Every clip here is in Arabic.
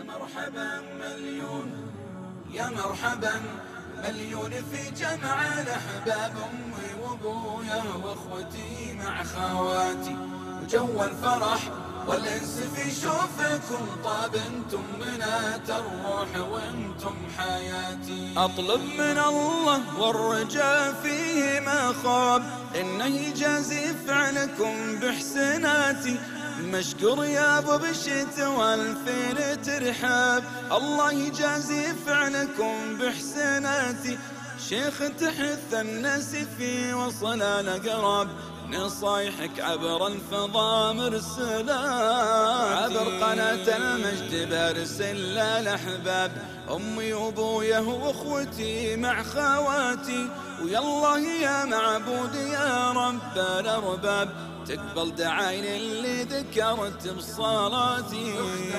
مرحبا مليون، يا مرحبا مليون في جمع الأحباب، أمي وأبويا وأخوتي مع خواتي، وجو الفرح والأنس في شوفكم طاب، انتم منات الروح وانتم حياتي. أطلب من الله والرجاء فيه ما خاب، إنه يجازي فعلكم بحسناتي، مشكور يا ابو بشت والفين ترحاب، الله يجازي فعلكم بحسناتي، شيخ تحث الناس في وصل الأقراب، نصايحك عبر الفضاء مرسلة، عبر قناة المجد برسل للأحباب، أمي وأبويا وأخوتي مع خواتي، ويا الله يا معبود يا رب الأرباب، تقبل دعايني اللي ذكرت بصلاتي.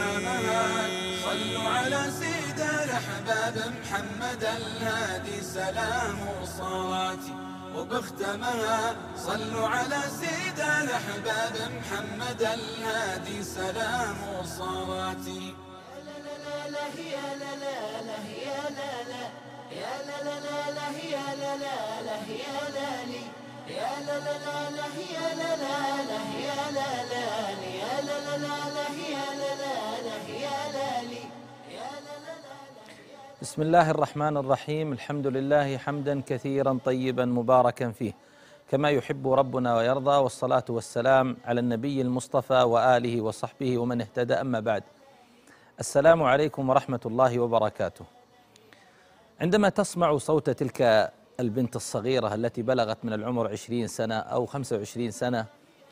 صلوا على سيد الأحباب محمد الهادي سلام وصلاتي، وبختمها صلوا على سيد الأحباب محمد الهادي سلام وصلاتي. يا لا لا لا يا لا لا يا لا لا يا لا لا يا لا لي يا لا لا يا لا لا يا لا لا يا لا لا يا لا لا يا لا لي يا لا لا. بسم الله الرحمن الرحيم، الحمد لله حمدا كثيرا طيبا مباركا فيه كما يحب ربنا ويرضى، والصلاة والسلام على النبي المصطفى وآله وصحبه ومن اهتدى، أما بعد. السلام عليكم ورحمة الله وبركاته. عندما تسمع صوت تلك البنت الصغيرة التي بلغت من العمر 20 سنة أو 25 سنة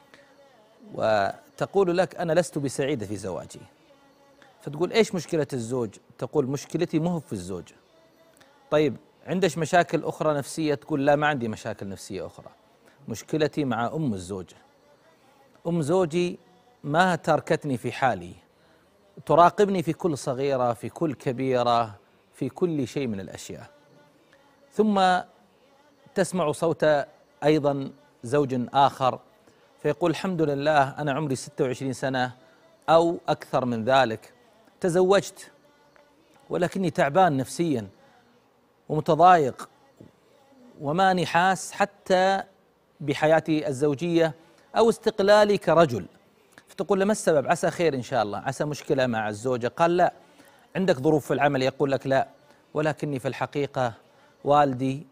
وتقول لك أنا لست بسعيدة في زواجي، فتقول إيش مشكلة الزوج؟ تقول مشكلتي مو في الزوج. طيب عندش مشاكل أخرى نفسية؟ تقول لا، ما عندي مشاكل نفسية أخرى، مشكلتي مع أم الزوجة. أم زوجي ما تركتني في حالي، تراقبني في كل صغيرة في كل كبيرة في كل شيء من الأشياء. ثم تسمع صوت أيضا زوج آخر فيقول الحمد لله أنا عمري 26 سنة أو أكثر من ذلك، تزوجت ولكني تعبان نفسيا ومتضايق وماني حاس حتى بحياتي الزوجية أو استقلالي كرجل. فتقول له ما السبب؟ عسى خير إن شاء الله، عسى مشكلة مع الزوجة. قال لا. عندك ظروف في العمل؟ يقول لك لا، ولكني في الحقيقة والدي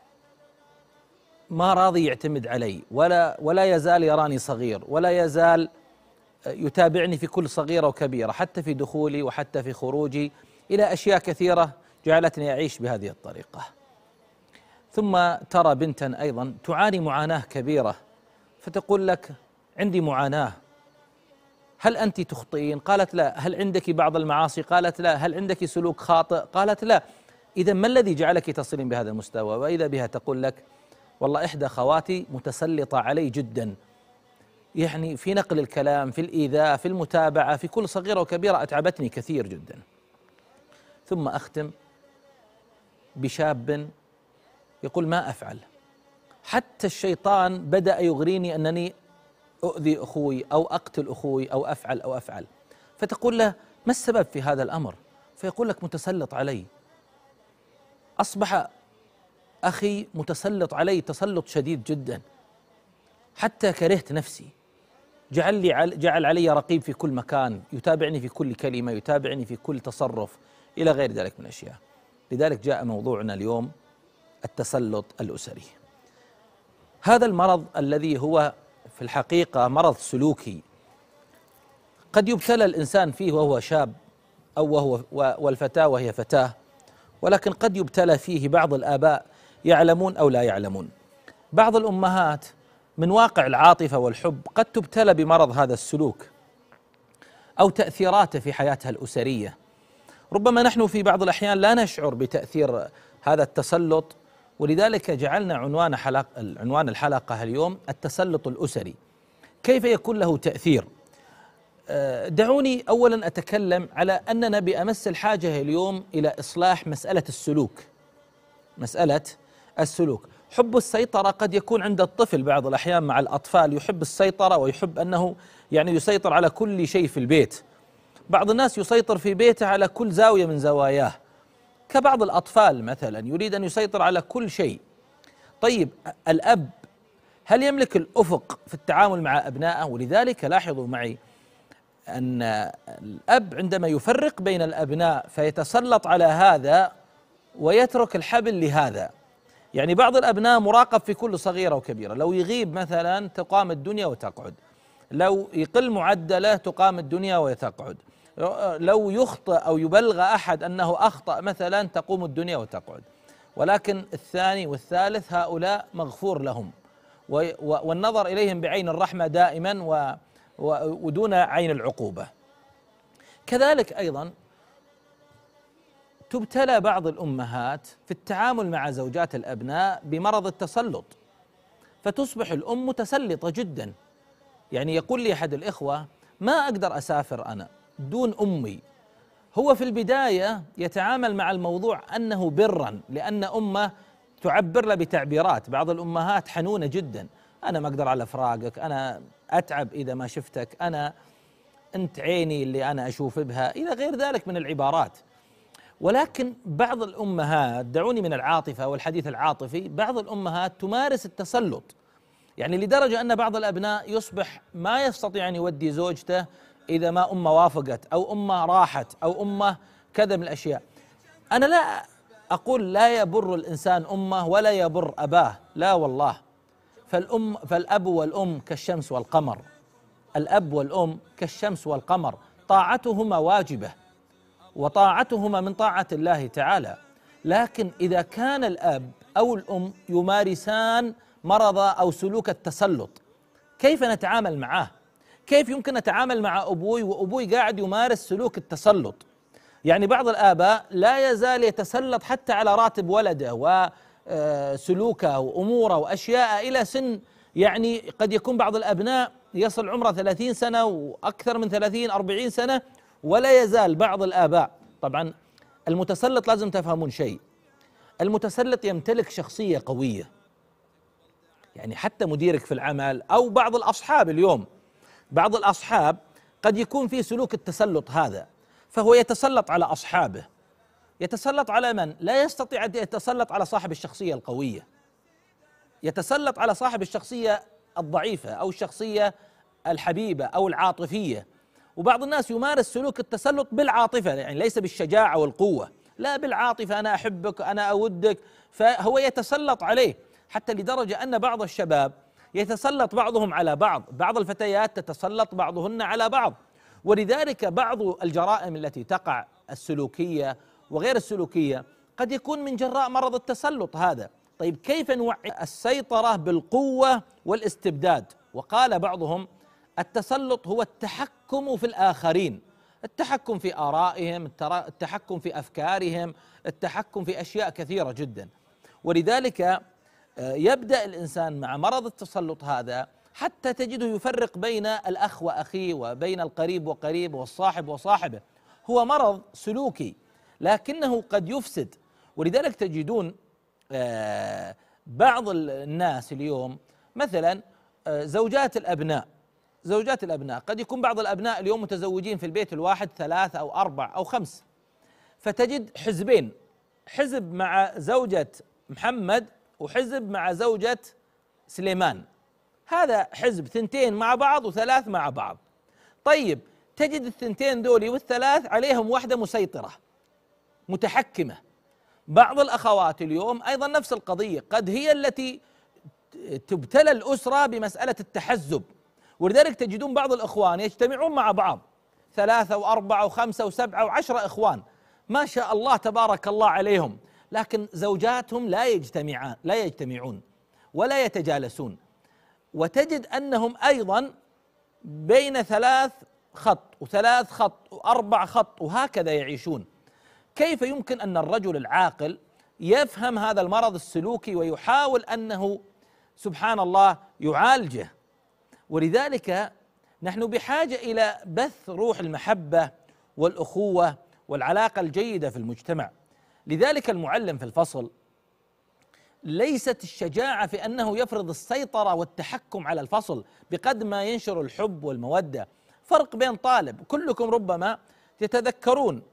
ما راضي يعتمد علي ولا يزال يراني صغير، ولا يزال يتابعني في كل صغيرة وكبيرة، حتى في دخولي وحتى في خروجي، إلى أشياء كثيرة جعلتني أعيش بهذه الطريقة. ثم ترى بنتا أيضا تعاني معاناة كبيرة فتقول لك عندي معاناة. هل أنت تخطئين؟ قالت لا. هل عندك بعض المعاصي؟ قالت لا. هل عندك سلوك خاطئ؟ قالت لا. إذا ما الذي جعلك تصلين بهذا المستوى؟ وإذا بها تقول لك والله إحدى خواتي متسلطة علي جدا، يعني في نقل الكلام، في الإيذاء، في المتابعة، في كل صغيرة وكبيرة، أتعبتني كثير جدا. ثم أختم بشاب يقول ما أفعل، حتى الشيطان بدأ يغريني أنني أؤذي أخوي أو أقتل أخوي أو أفعل. فتقول له ما السبب في هذا الأمر؟ فيقول لك متسلط علي، أصبح أخي متسلط علي تسلط شديد جدا حتى كرهت نفسي، جعل علي رقيب في كل مكان، يتابعني في كل كلمة، يتابعني في كل تصرف، إلى غير ذلك من الأشياء. لذلك جاء موضوعنا اليوم التسلط الأسري. هذا المرض الذي هو في الحقيقة مرض سلوكي، قد يبتلى الإنسان فيه وهو شاب أو والفتاة وهي فتاة، ولكن قد يبتلى فيه بعض الآباء يعلمون أو لا يعلمون. بعض الأمهات من واقع العاطفة والحب قد تبتلى بمرض هذا السلوك أو تأثيراته في حياتها الأسرية. ربما نحن في بعض الأحيان لا نشعر بتأثير هذا التسلط، ولذلك جعلنا عنوان الحلقة اليوم التسلط الأسري، كيف يكون له تأثير. دعوني أولا أتكلم على أننا بأمس الحاجة اليوم إلى إصلاح مسألة السلوك. حب السيطرة قد يكون عند الطفل بعض الأحيان، مع الأطفال يحب السيطرة ويحب أنه يعني يسيطر على كل شيء في البيت، بعض الناس يسيطر في بيته على كل زاوية من زواياه، كبعض الأطفال مثلا يريد أن يسيطر على كل شيء. طيب الأب هل يملك الأفق في التعامل مع أبنائه؟ ولذلك لاحظوا معي أن الأب عندما يفرق بين الأبناء فيتسلط على هذا ويترك الحبل لهذا. يعني بعض الأبناء مراقب في كل صغيرة وكبيرة، لو يغيب مثلا تقام الدنيا وتقعد، لو يقل معدله تقام الدنيا وتقعد، لو يخطئ أو يبلغ أحد أنه أخطأ مثلا تقوم الدنيا وتقعد. ولكن الثاني والثالث هؤلاء مغفور لهم، والنظر إليهم بعين الرحمة دائما ودون عين العقوبة. كذلك أيضا تبتلى بعض الأمهات في التعامل مع زوجات الأبناء بمرض التسلط، فتصبح الأم متسلطة جدا. يعني يقول لي أحد الإخوة: ما أقدر أسافر أنا دون أمي. هو في البداية يتعامل مع الموضوع أنه برا، لأن أمه تعبر له بتعبيرات. بعض الأمهات حنونة جدا: أنا ما أقدر على فراقك، أنا أتعب إذا ما شفتك، أنت عيني اللي أنا أشوف بها، إلى غير ذلك من العبارات. ولكن بعض الأمهات، دعوني من العاطفة والحديث العاطفي، بعض الأمهات تمارس التسلط، يعني لدرجة أن بعض الأبناء يصبح ما يستطيع أن يودي زوجته إذا ما أمه وافقت أو أمه راحت أو أمه كذا من الأشياء. أنا لا أقول لا يبر الإنسان أمه ولا يبر أباه، لا والله، فالأب والأم كالشمس والقمر، الأب والأم كالشمس والقمر، طاعتهما واجبة وطاعتهما من طاعة الله تعالى. لكن إذا كان الأب أو الأم يمارسان مرض أو سلوك التسلط، كيف نتعامل معه؟ كيف يمكن نتعامل مع أبوي وأبوي قاعد يمارس سلوك التسلط؟ يعني بعض الآباء لا يزال يتسلط حتى على راتب ولده وسلوكه وأموره وأشياء إلى سن، يعني قد يكون بعض الأبناء يصل عمره 30 سنة وأكثر من 30-40 سنة ولا يزال بعض الآباء. طبعا المتسلط لازم تفهمون شيء، المتسلط يمتلك شخصية قوية. يعني حتى مديرك في العمل أو بعض الأصحاب اليوم، بعض الأصحاب قد يكون في سلوك التسلط هذا، فهو يتسلط على أصحابه. يتسلط على من؟ لا يستطيع أن يتسلط على صاحب الشخصية القوية، يتسلط على صاحب الشخصية الضعيفة أو الشخصية الحبيبة أو العاطفية. وبعض الناس يمارس سلوك التسلط بالعاطفة، يعني ليس بالشجاعة والقوة، لا بالعاطفة، أنا أحبك أنا أودك، فهو يتسلط عليه، حتى لدرجة أن بعض الشباب يتسلط بعضهم على بعض، بعض الفتيات تتسلط بعضهن على بعض. ولذلك بعض الجرائم التي تقع السلوكية وغير السلوكية قد يكون من جراء مرض التسلط هذا. طيب كيف نوعي السيطرة بالقوة والاستبداد؟ وقال بعضهم: التسلط هو التحكم في الآخرين، التحكم في آرائهم، التحكم في أفكارهم، التحكم في أشياء كثيرة جدا. ولذلك يبدأ الإنسان مع مرض التسلط هذا حتى تجده يفرق بين الأخ وأخيه وبين القريب وقريب والصاحب وصاحبه. هو مرض سلوكي لكنه قد يفسد. ولذلك تجدون بعض الناس اليوم مثلا زوجات الأبناء قد يكون بعض الأبناء اليوم متزوجين في البيت الواحد 3 أو 4 أو 5، فتجد حزبين، حزب مع زوجة محمد وحزب مع زوجة سليمان، هذا حزب 2 مع بعض و3 مع بعض. طيب تجد 2 ذولي وال3 عليهم واحدة مسيطرة متحكمة. بعض الأخوات اليوم أيضا نفس القضية، قد هي التي تبتلى الأسرة بمسألة التحزب. ولذلك تجدون بعض الإخوان يجتمعون مع بعض 3 و4 و5 و7 و10 إخوان ما شاء الله تبارك الله عليهم، لكن زوجاتهم لا يجتمعون ولا يتجالسون. وتجد أنهم أيضا بين 3 خط و3 خط و4 خط وهكذا يعيشون. كيف يمكن أن الرجل العاقل يفهم هذا المرض السلوكي ويحاول أنه سبحان الله يعالجه؟ ولذلك نحن بحاجة إلى بث روح المحبة والأخوة والعلاقة الجيدة في المجتمع. لذلك المعلم في الفصل ليست الشجاعة في أنه يفرض السيطرة والتحكم على الفصل بقدر ما ينشر الحب والمودة. فرق بين طالب، كلكم ربما يتذكرون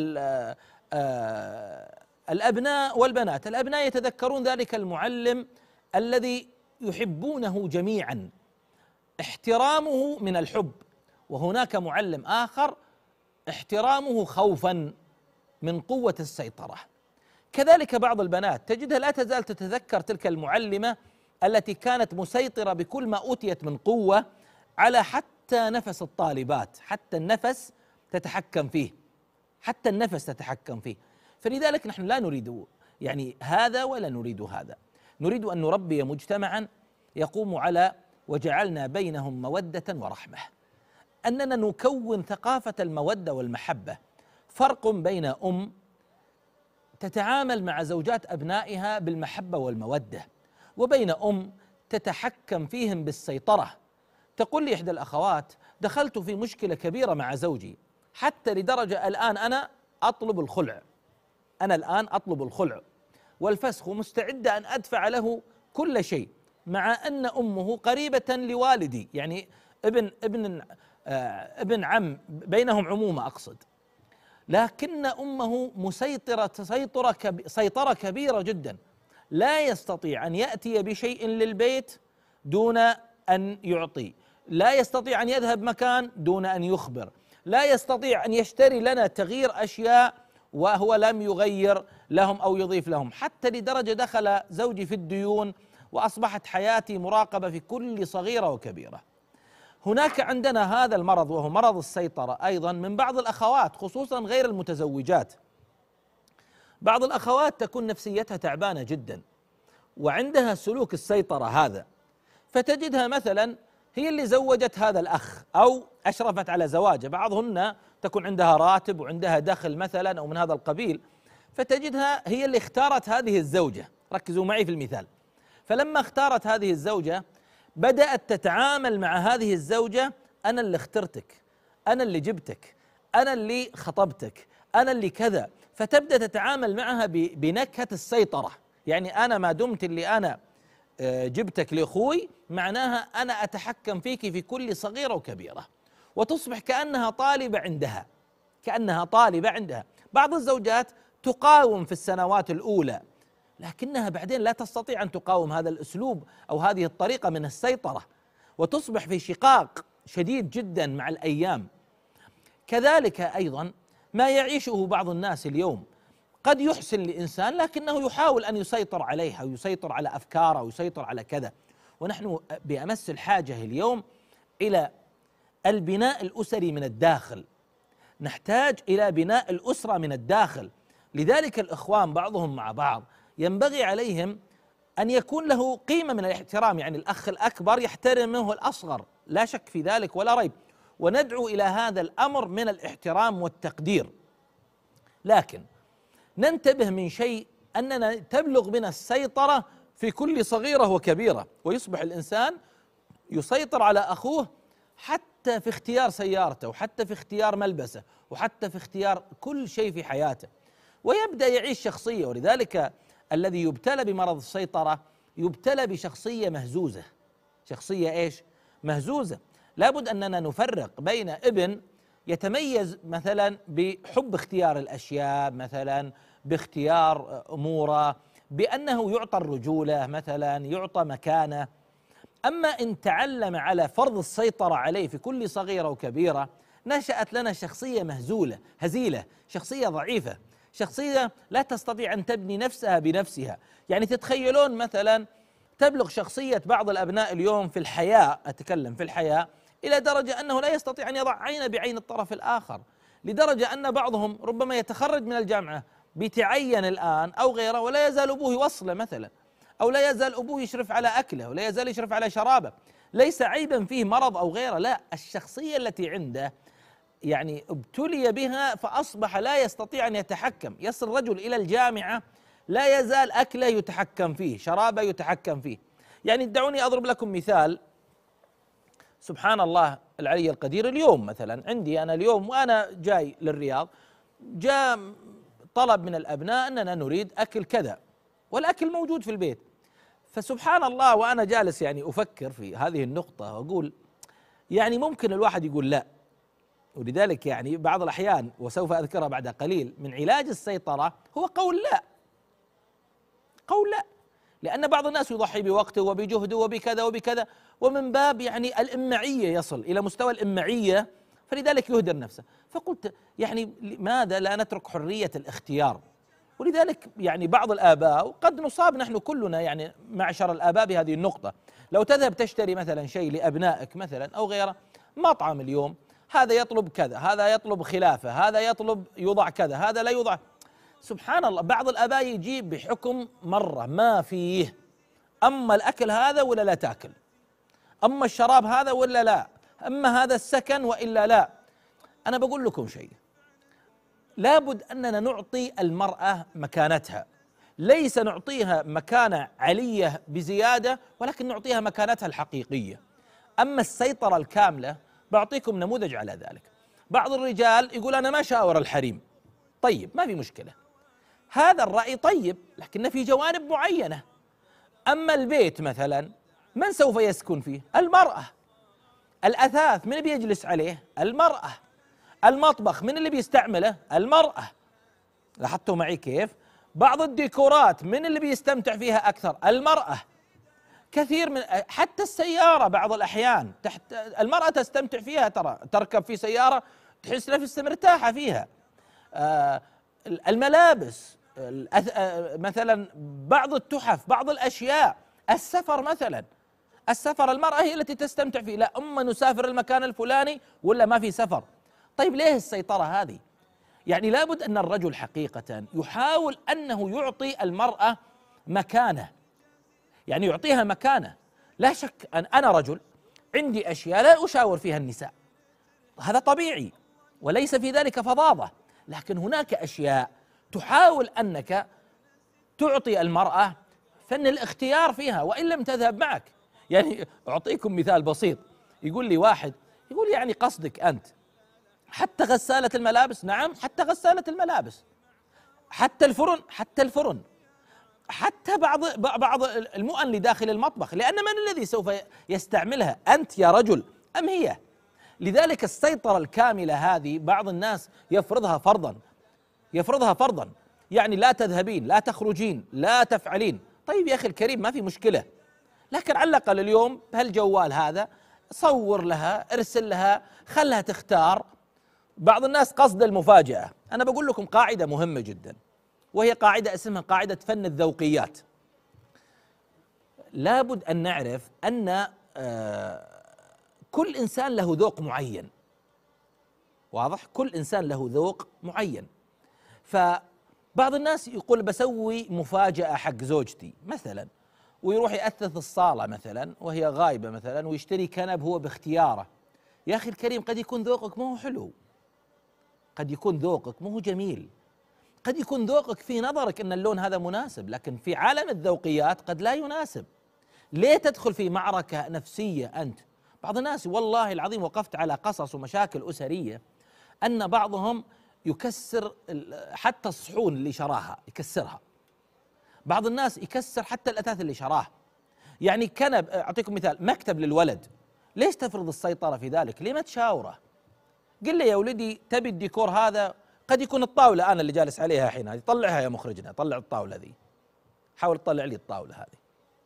الأبناء والبنات، الأبناء يتذكرون ذلك المعلم الذي يحبونه جميعا، احترامه من الحب، وهناك معلم آخر احترامه خوفا من قوة السيطرة. كذلك بعض البنات تجدها لا تزال تتذكر تلك المعلمة التي كانت مسيطرة بكل ما أوتيت من قوة على حتى نفس الطالبات، حتى النفس تتحكم فيه، حتى النفس تتحكم فيه. فلذلك نحن لا نريد يعني هذا ولا نريد هذا، نريد أن نربي مجتمعا يقوم على وجعلنا بينهم مودة ورحمة، أننا نكون ثقافة المودة والمحبة. فرق بين تتعامل مع زوجات أبنائها بالمحبة والمودة، وبين تتحكم فيهم بالسيطرة. تقول لي إحدى الأخوات: دخلت في مشكلة كبيرة مع زوجي حتى لدرجة الآن أنا أطلب الخلع، أنا الآن أطلب الخلع والفسخ، ومستعدة أن أدفع له كل شيء، مع أن أمه قريبة لوالدي، يعني ابن عم، بينهم عمومة أقصد، لكن أمه مسيطرة سيطرة كبيرة جدا، لا يستطيع أن يأتي بشيء للبيت دون أن يعطي، لا يستطيع أن يذهب مكان دون أن يخبر، لا يستطيع أن يشتري لنا تغيير أشياء وهو لم يغير لهم أو يضيف لهم، حتى لدرجة دخل زوجي في الديون وأصبحت حياتي مراقبة في كل صغيرة وكبيرة. هناك عندنا هذا المرض وهو مرض السيطرة أيضا من بعض الأخوات، خصوصا غير المتزوجات. بعض الأخوات تكون نفسيتها تعبانة جدا وعندها سلوك السيطرة هذا، فتجدها مثلا هي اللي زوجت هذا الأخ أو أشرفت على زواجه، بعضهن تكون عندها راتب وعندها دخل مثلا أو من هذا القبيل، فتجدها هي اللي اختارت هذه الزوجة. ركزوا معي في المثال. فلما اختارت هذه الزوجة بدأت تتعامل مع هذه الزوجة: أنا اللي اخترتك، أنا اللي جبتك، أنا اللي خطبتك، أنا اللي كذا، فتبدأ تتعامل معها بنكهة السيطرة، يعني أنا ما دمت اللي أنا جبتك لأخوي معناها أنا أتحكم فيك في كل صغيرة وكبيرة، وتصبح كأنها طالبة عندها، كأنها طالبة عندها. بعض الزوجات تقاوم في السنوات الأولى، لكنها بعدين لا تستطيع أن تقاوم هذا الأسلوب أو هذه الطريقة من السيطرة، وتصبح في شقاق شديد جدا مع الأيام. كذلك أيضا ما يعيشه بعض الناس اليوم، قد يحسن لإنسان لكنه يحاول أن يسيطر عليها ويسيطر على أفكاره ويسيطر على كذا. ونحن بأمس الحاجة اليوم إلى البناء الأسري من الداخل، نحتاج إلى بناء الأسرة من الداخل. لذلك الإخوان بعضهم مع بعض ينبغي عليهم أن يكون له قيمة من الاحترام، يعني الأخ الأكبر يحترم منه الأصغر، لا شك في ذلك ولا ريب، وندعو إلى هذا الأمر من الاحترام والتقدير. لكن ننتبه من شيء، أننا تبلغ بنا السيطرة في كل صغيرة وكبيرة، ويصبح الإنسان يسيطر على أخوه حتى في اختيار سيارته، وحتى في اختيار ملبسه، وحتى في اختيار كل شيء في حياته، ويبدأ يعيش شخصية. ولذلك الذي يبتلى بمرض السيطرة يبتلى بشخصية مهزوزة. شخصية ايش؟ مهزوزة. لابد أننا نفرق بين ابن يتميز مثلا بحب اختيار الأشياء، مثلا باختيار أموره، بأنه يعطى الرجولة مثلا، يعطى مكانة. أما إن تعلم على فرض السيطرة عليه في كل صغيرة وكبيرة، نشأت لنا شخصية مهزولة هزيلة، شخصية ضعيفة، شخصية لا تستطيع أن تبني نفسها بنفسها. يعني تتخيلون مثلا تبلغ شخصية بعض الأبناء اليوم في الحياة، أتكلم في الحياة، إلى درجة أنه لا يستطيع أن يضع عين بعين الطرف الآخر، لدرجة أن بعضهم ربما يتخرج من الجامعة بيتعين الآن أو غيره، ولا يزال أبوه يوصله مثلا، أو لا يزال أبوه يشرف على أكله، ولا يزال يشرف على شرابه. ليس عيبا فيه مرض أو غيره، لا، الشخصية التي عنده يعني ابتلي بها فأصبح لا يستطيع أن يتحكم. يصل رجل إلى الجامعة لا يزال أكله يتحكم فيه، شرابه يتحكم فيه. يعني دعوني أضرب لكم مثال. سبحان الله العلي القدير، اليوم مثلا عندي أنا اليوم وأنا جاي للرياض جاء طلب من الأبناء أننا نريد أكل كذا، والأكل موجود في البيت. فسبحان الله وأنا جالس يعني أفكر في هذه النقطة وأقول يعني ممكن الواحد يقول لا، ولذلك يعني بعض الأحيان وسوف أذكرها بعد قليل من علاج السيطرة هو قول لا. قول لا، لأن بعض الناس يضحي بوقته وبجهده وبكذا وبكذا، ومن باب يعني الإمعية يصل إلى مستوى الإمعية، فلذلك يهدر نفسه. فقلت يعني لماذا لا نترك حرية الاختيار؟ ولذلك يعني بعض الآباء، وقد نصاب نحن كلنا يعني معشر الآباء بهذه النقطة، لو تذهب تشتري مثلا شيء لأبنائك مثلا أو غيره، مطعم اليوم هذا يطلب كذا، هذا يطلب خلافه، هذا يطلب يوضع كذا، هذا لا يوضع. سبحان الله، بعض الآباء يجيب بحكم مرة ما فيه، أما الأكل هذا ولا لا تأكل، أما الشراب هذا ولا لا، أما هذا السكن وإلا لا. أنا بقول لكم شيء، لابد أننا نعطي المرأة مكانتها، ليس نعطيها مكانة علية بزيادة، ولكن نعطيها مكانتها الحقيقية. أما السيطرة الكاملة بعطيكم نموذج على ذلك. بعض الرجال يقول أنا ما شاور الحريم، طيب ما في مشكلة، هذا الرأي طيب، لكن في جوانب معينة. أما البيت مثلا من سوف يسكن فيه؟ المرأة. الأثاث من بيجلس عليه؟ المرأة. المطبخ من اللي بيستعمله؟ المرأة. لاحظتوا معي كيف؟ بعض الديكورات من اللي بيستمتع فيها أكثر؟ المرأة. كثير من حتى السيارة بعض الأحيان المرأة تستمتع فيها، ترى تركب في سيارة تحس نفسها مرتاحة فيها. الملابس مثلا، بعض التحف، بعض الأشياء، السفر مثلا، السفر المرأة هي التي تستمتع فيه، لا أما نسافر المكان الفلاني ولا ما في سفر. طيب ليه السيطرة هذه؟ يعني لابد أن الرجل حقيقة يحاول أنه يعطي المرأة مكانة، يعني يعطيها مكانة. لا شك أن أنا رجل عندي أشياء لا أشاور فيها النساء، هذا طبيعي وليس في ذلك فظاظة، لكن هناك أشياء تحاول أنك تعطي المرأة فن الاختيار فيها وإن لم تذهب معك. يعني أعطيكم مثال بسيط، يقول لي واحد، يقول يعني قصدك أنت حتى غسالة الملابس؟ نعم حتى غسالة الملابس، حتى الفرن، حتى الفرن، حتى بعض المؤن اللي داخل المطبخ، لأن من الذي سوف يستعملها؟ أنت يا رجل أم هي؟ لذلك السيطرة الكاملة هذه بعض الناس يفرضها فرضا، يفرضها فرضا، يعني لا تذهبين، لا تخرجين، لا تفعلين. طيب يا أخي الكريم ما في مشكلة، لكن على الأقل اليوم بهالجوال هذا صور لها، ارسل لها، خلها تختار. بعض الناس قصد المفاجأة. أنا بقول لكم قاعدة مهمة جدا، وهي قاعدة اسمها قاعدة فن الذوقيات. لابد أن نعرف أن كل إنسان له ذوق معين، واضح؟ كل إنسان له ذوق معين. فبعض الناس يقول بسوي مفاجأة حق زوجتي مثلا، ويروح يأثث الصالة مثلا وهي غايبة مثلا، ويشتري كنب هو باختياره. يا أخي الكريم قد يكون ذوقك مو حلو، قد يكون ذوقك مو جميل، قد يكون ذوقك في نظرك أن اللون هذا مناسب، لكن في عالم الذوقيات قد لا يناسب. ليه تدخل في معركة نفسية أنت؟ بعض الناس والله العظيم وقفت على قصص ومشاكل أسرية أن بعضهم يكسر حتى الصحون اللي شراها يكسرها، بعض الناس يكسر حتى الأثاث اللي شراه. يعني كنب، أعطيكم مثال، مكتب للولد، ليش تفرض السيطرة في ذلك؟ ليه ما تشاوره؟ قل لي يا ولدي تبي الديكور هذا، قد يكون الطاولة أنا اللي جالس عليها الحين هذه، طلعها يا مخرجنا، طلع الطاولة ذي، حاول تطلع لي الطاولة هذه.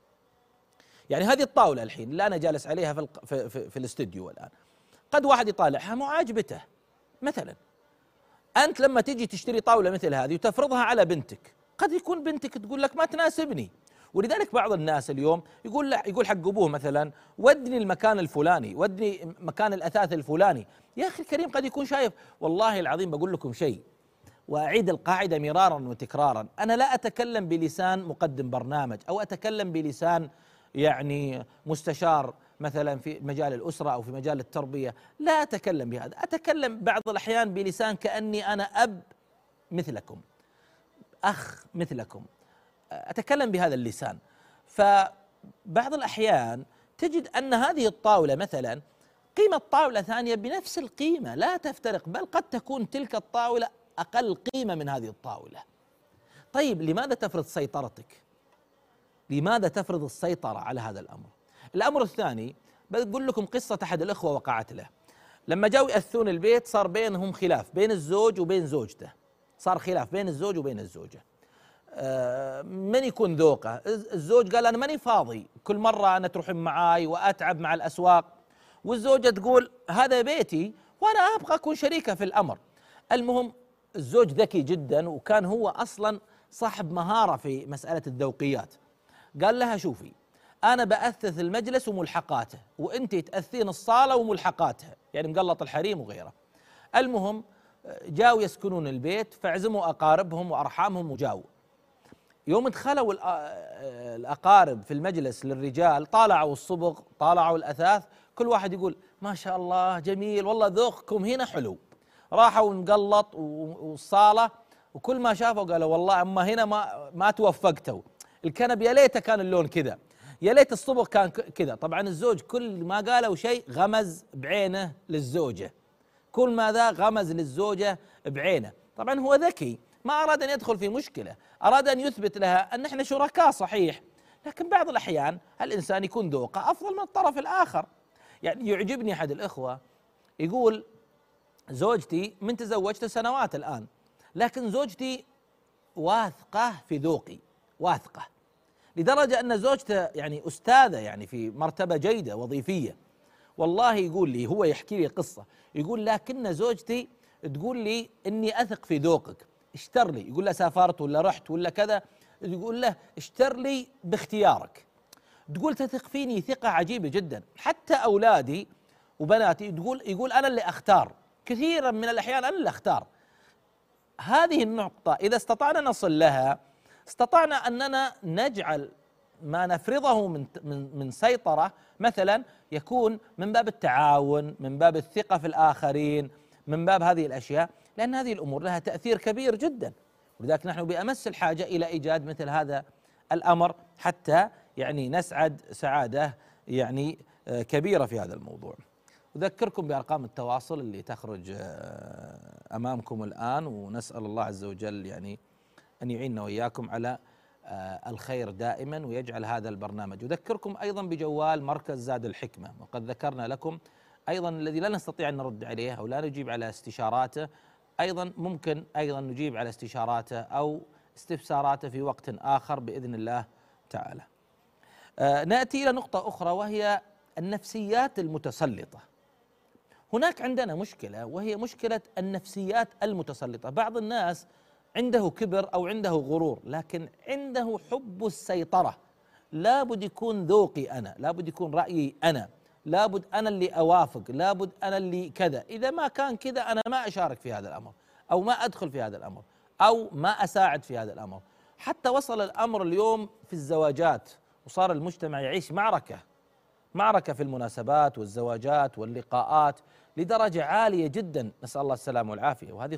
يعني هذه الطاولة الحين اللي أنا جالس عليها في الاستوديو الآن، قد واحد يطالعها مو عاجبته مثلا. أنت لما تجي تشتري طاولة مثل هذه وتفرضها على بنتك، قد يكون بنتك تقول لك ما تناسبني. ولذلك بعض الناس اليوم يقول لا، يقول حق أبوه مثلا ودني المكان الفلاني، ودني مكان الأثاث الفلاني. يا أخي الكريم قد يكون شايف، والله العظيم بقول لكم شيء وأعيد القاعدة مرارا وتكرارا، أنا لا أتكلم بلسان مقدم برنامج أو أتكلم بلسان يعني مستشار مثلا في مجال الأسرة أو في مجال التربية، لا أتكلم بهذا، أتكلم بعض الأحيان بلسان كأني أنا أب مثلكم، أخ مثلكم، أتكلم بهذا اللسان. فبعض الأحيان تجد أن هذه الطاولة مثلا قيمة طاولة ثانية بنفس القيمة لا تفترق، بل قد تكون تلك الطاولة أقل قيمة من هذه الطاولة. طيب لماذا تفرض سيطرتك؟ لماذا تفرض السيطرة على هذا الأمر؟ الأمر الثاني بقول لكم قصة أحد الأخوة وقعت له. لما جاوا يأثون البيت صار بينهم خلاف بين الزوج وبين زوجته، صار خلاف بين الزوج وبين الزوجة. من يكون ذوقه؟ الزوج قال أنا ماني فاضي، كل مرة أنا تروحين معاي وأتعب مع الأسواق، والزوجة تقول هذا بيتي وأنا أبغى أكون شريكة في الأمر. المهم الزوج ذكي جدا، وكان هو أصلا صاحب مهارة في مسألة الذوقيات. قال لها شوفي أنا بأثث المجلس وملحقاته، وأنت تأثين الصالة وملحقاتها، يعني مقلط الحريم وغيره. المهم جاوا يسكنون البيت، فعزموا أقاربهم وأرحامهم وجاوا. يوم دخلوا الأقارب في المجلس للرجال، طالعوا الصبغ، طالعوا الأثاث، كل واحد يقول ما شاء الله جميل، والله ذوقكم هنا حلو. راحوا مقلط والصالة، وكل ما شافوا قالوا والله أما هنا ما توفقتوا، الكنب يا ليته كان اللون كذا، يا ليت الصبغ كان كذا. طبعا الزوج كل ما قالوا شيء غمز بعينه للزوجة، كل ما ذا غمز للزوجة بعينه. طبعا هو ذكي، ما أراد أن يدخل في مشكلة، أراد أن يثبت لها أن احنا شركاء صحيح، لكن بعض الأحيان الإنسان يكون ذوقه أفضل من الطرف الآخر. يعني يعجبني أحد الإخوة يقول زوجتي من تزوجت سنوات الآن، لكن زوجتي واثقة في ذوقي، واثقة لدرجة أن زوجته يعني أستاذة، يعني في مرتبة جيدة وظيفية. والله يقول لي، هو يحكي لي قصة، يقول لكن زوجتي تقول لي إني أثق في ذوقك، اشتر لي، يقول له سافرت ولا رحت ولا كذا، يقول له اشتر لي باختيارك. تقول تثق فيني ثقة عجيبة جدا، حتى أولادي وبناتي يقول أنا اللي أختار، كثيرا من الأحيان أنا اللي أختار. هذه النقطة إذا استطعنا نصل لها، استطعنا أننا نجعل ما نفرضه من سيطرة مثلا يكون من باب التعاون، من باب الثقة في الآخرين، من باب هذه الأشياء، لأن هذه الأمور لها تأثير كبير جدا. ولذلك نحن بأمس الحاجة إلى إيجاد مثل هذا الأمر حتى يعني نسعد سعادة يعني كبيرة في هذا الموضوع. أذكركم بأرقام التواصل اللي تخرج أمامكم الآن، ونسأل الله عز وجل يعني أن يعيننا وإياكم على الخير دائما ويجعل هذا البرنامج. أذكركم أيضا بجوال مركز زاد الحكمة، وقد ذكرنا لكم أيضا الذي لا نستطيع أن نرد عليه أو لا نجيب على استشاراته، أيضا ممكن أيضا نجيب على استشاراته أو استفساراته في وقت آخر بإذن الله تعالى. نأتي إلى نقطة أخرى وهي النفسيات المتسلطة. هناك عندنا مشكلة وهي مشكلة النفسيات المتسلطة. بعض الناس عنده كبر أو عنده غرور، لكن عنده حب السيطرة. لابد يكون ذوقي أنا، لابد يكون رأيي أنا، لابد أنا اللي أوافق، لابد أنا اللي كذا. إذا ما كان كذا أنا ما أشارك في هذا الأمر، أو ما أدخل في هذا الأمر، أو ما أساعد في هذا الأمر. حتى وصل الأمر اليوم في الزواجات، وصار المجتمع يعيش معركة في المناسبات والزواجات واللقاءات لدرجة عالية جدا، نسأل الله السلامة والعافية. وهذه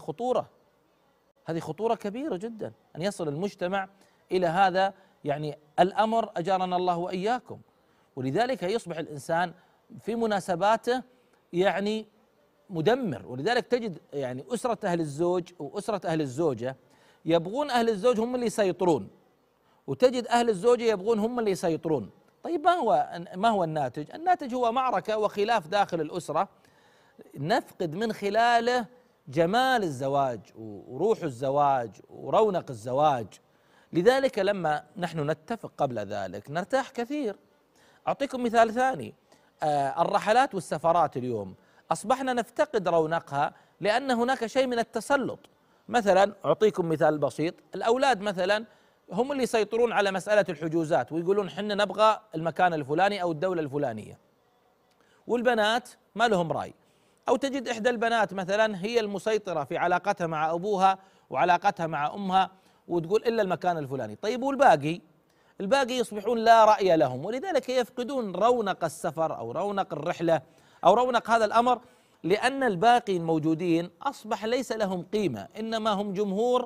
خطورة كبيرة جدا أن يصل المجتمع إلى هذا يعني الأمر، أجارنا الله وإياكم. ولذلك يصبح الإنسان في مناسباته يعني مدمر. ولذلك تجد يعني أسرة أهل الزوج وأسرة أهل الزوجة يبغون أهل الزوج هم اللي يسيطرون، وتجد أهل الزوجة يبغون هم اللي يسيطرون. طيب ما هو الناتج؟ الناتج هو معركة وخلاف داخل الأسرة نفقد من خلاله جمال الزواج وروح الزواج ورونق الزواج. لذلك لما نحن نتفق قبل ذلك نرتاح كثير. أعطيكم مثال ثاني، الرحلات والسفرات اليوم أصبحنا نفتقد رونقها لأن هناك شيء من التسلط. مثلا أعطيكم مثال بسيط، الأولاد مثلا هم اللي يسيطرون على مسألة الحجوزات، ويقولون حنا نبغى المكان الفلاني أو الدولة الفلانية، والبنات ما لهم رأي. أو تجد إحدى البنات مثلا هي المسيطرة في علاقتها مع أبوها وعلاقتها مع أمها، وتقول إلا المكان الفلاني. طيب والباقي يصبحون لا رأي لهم، ولذلك يفقدون رونق السفر أو رونق الرحلة أو رونق هذا الأمر، لأن الباقي الموجودين أصبح ليس لهم قيمة، إنما هم جمهور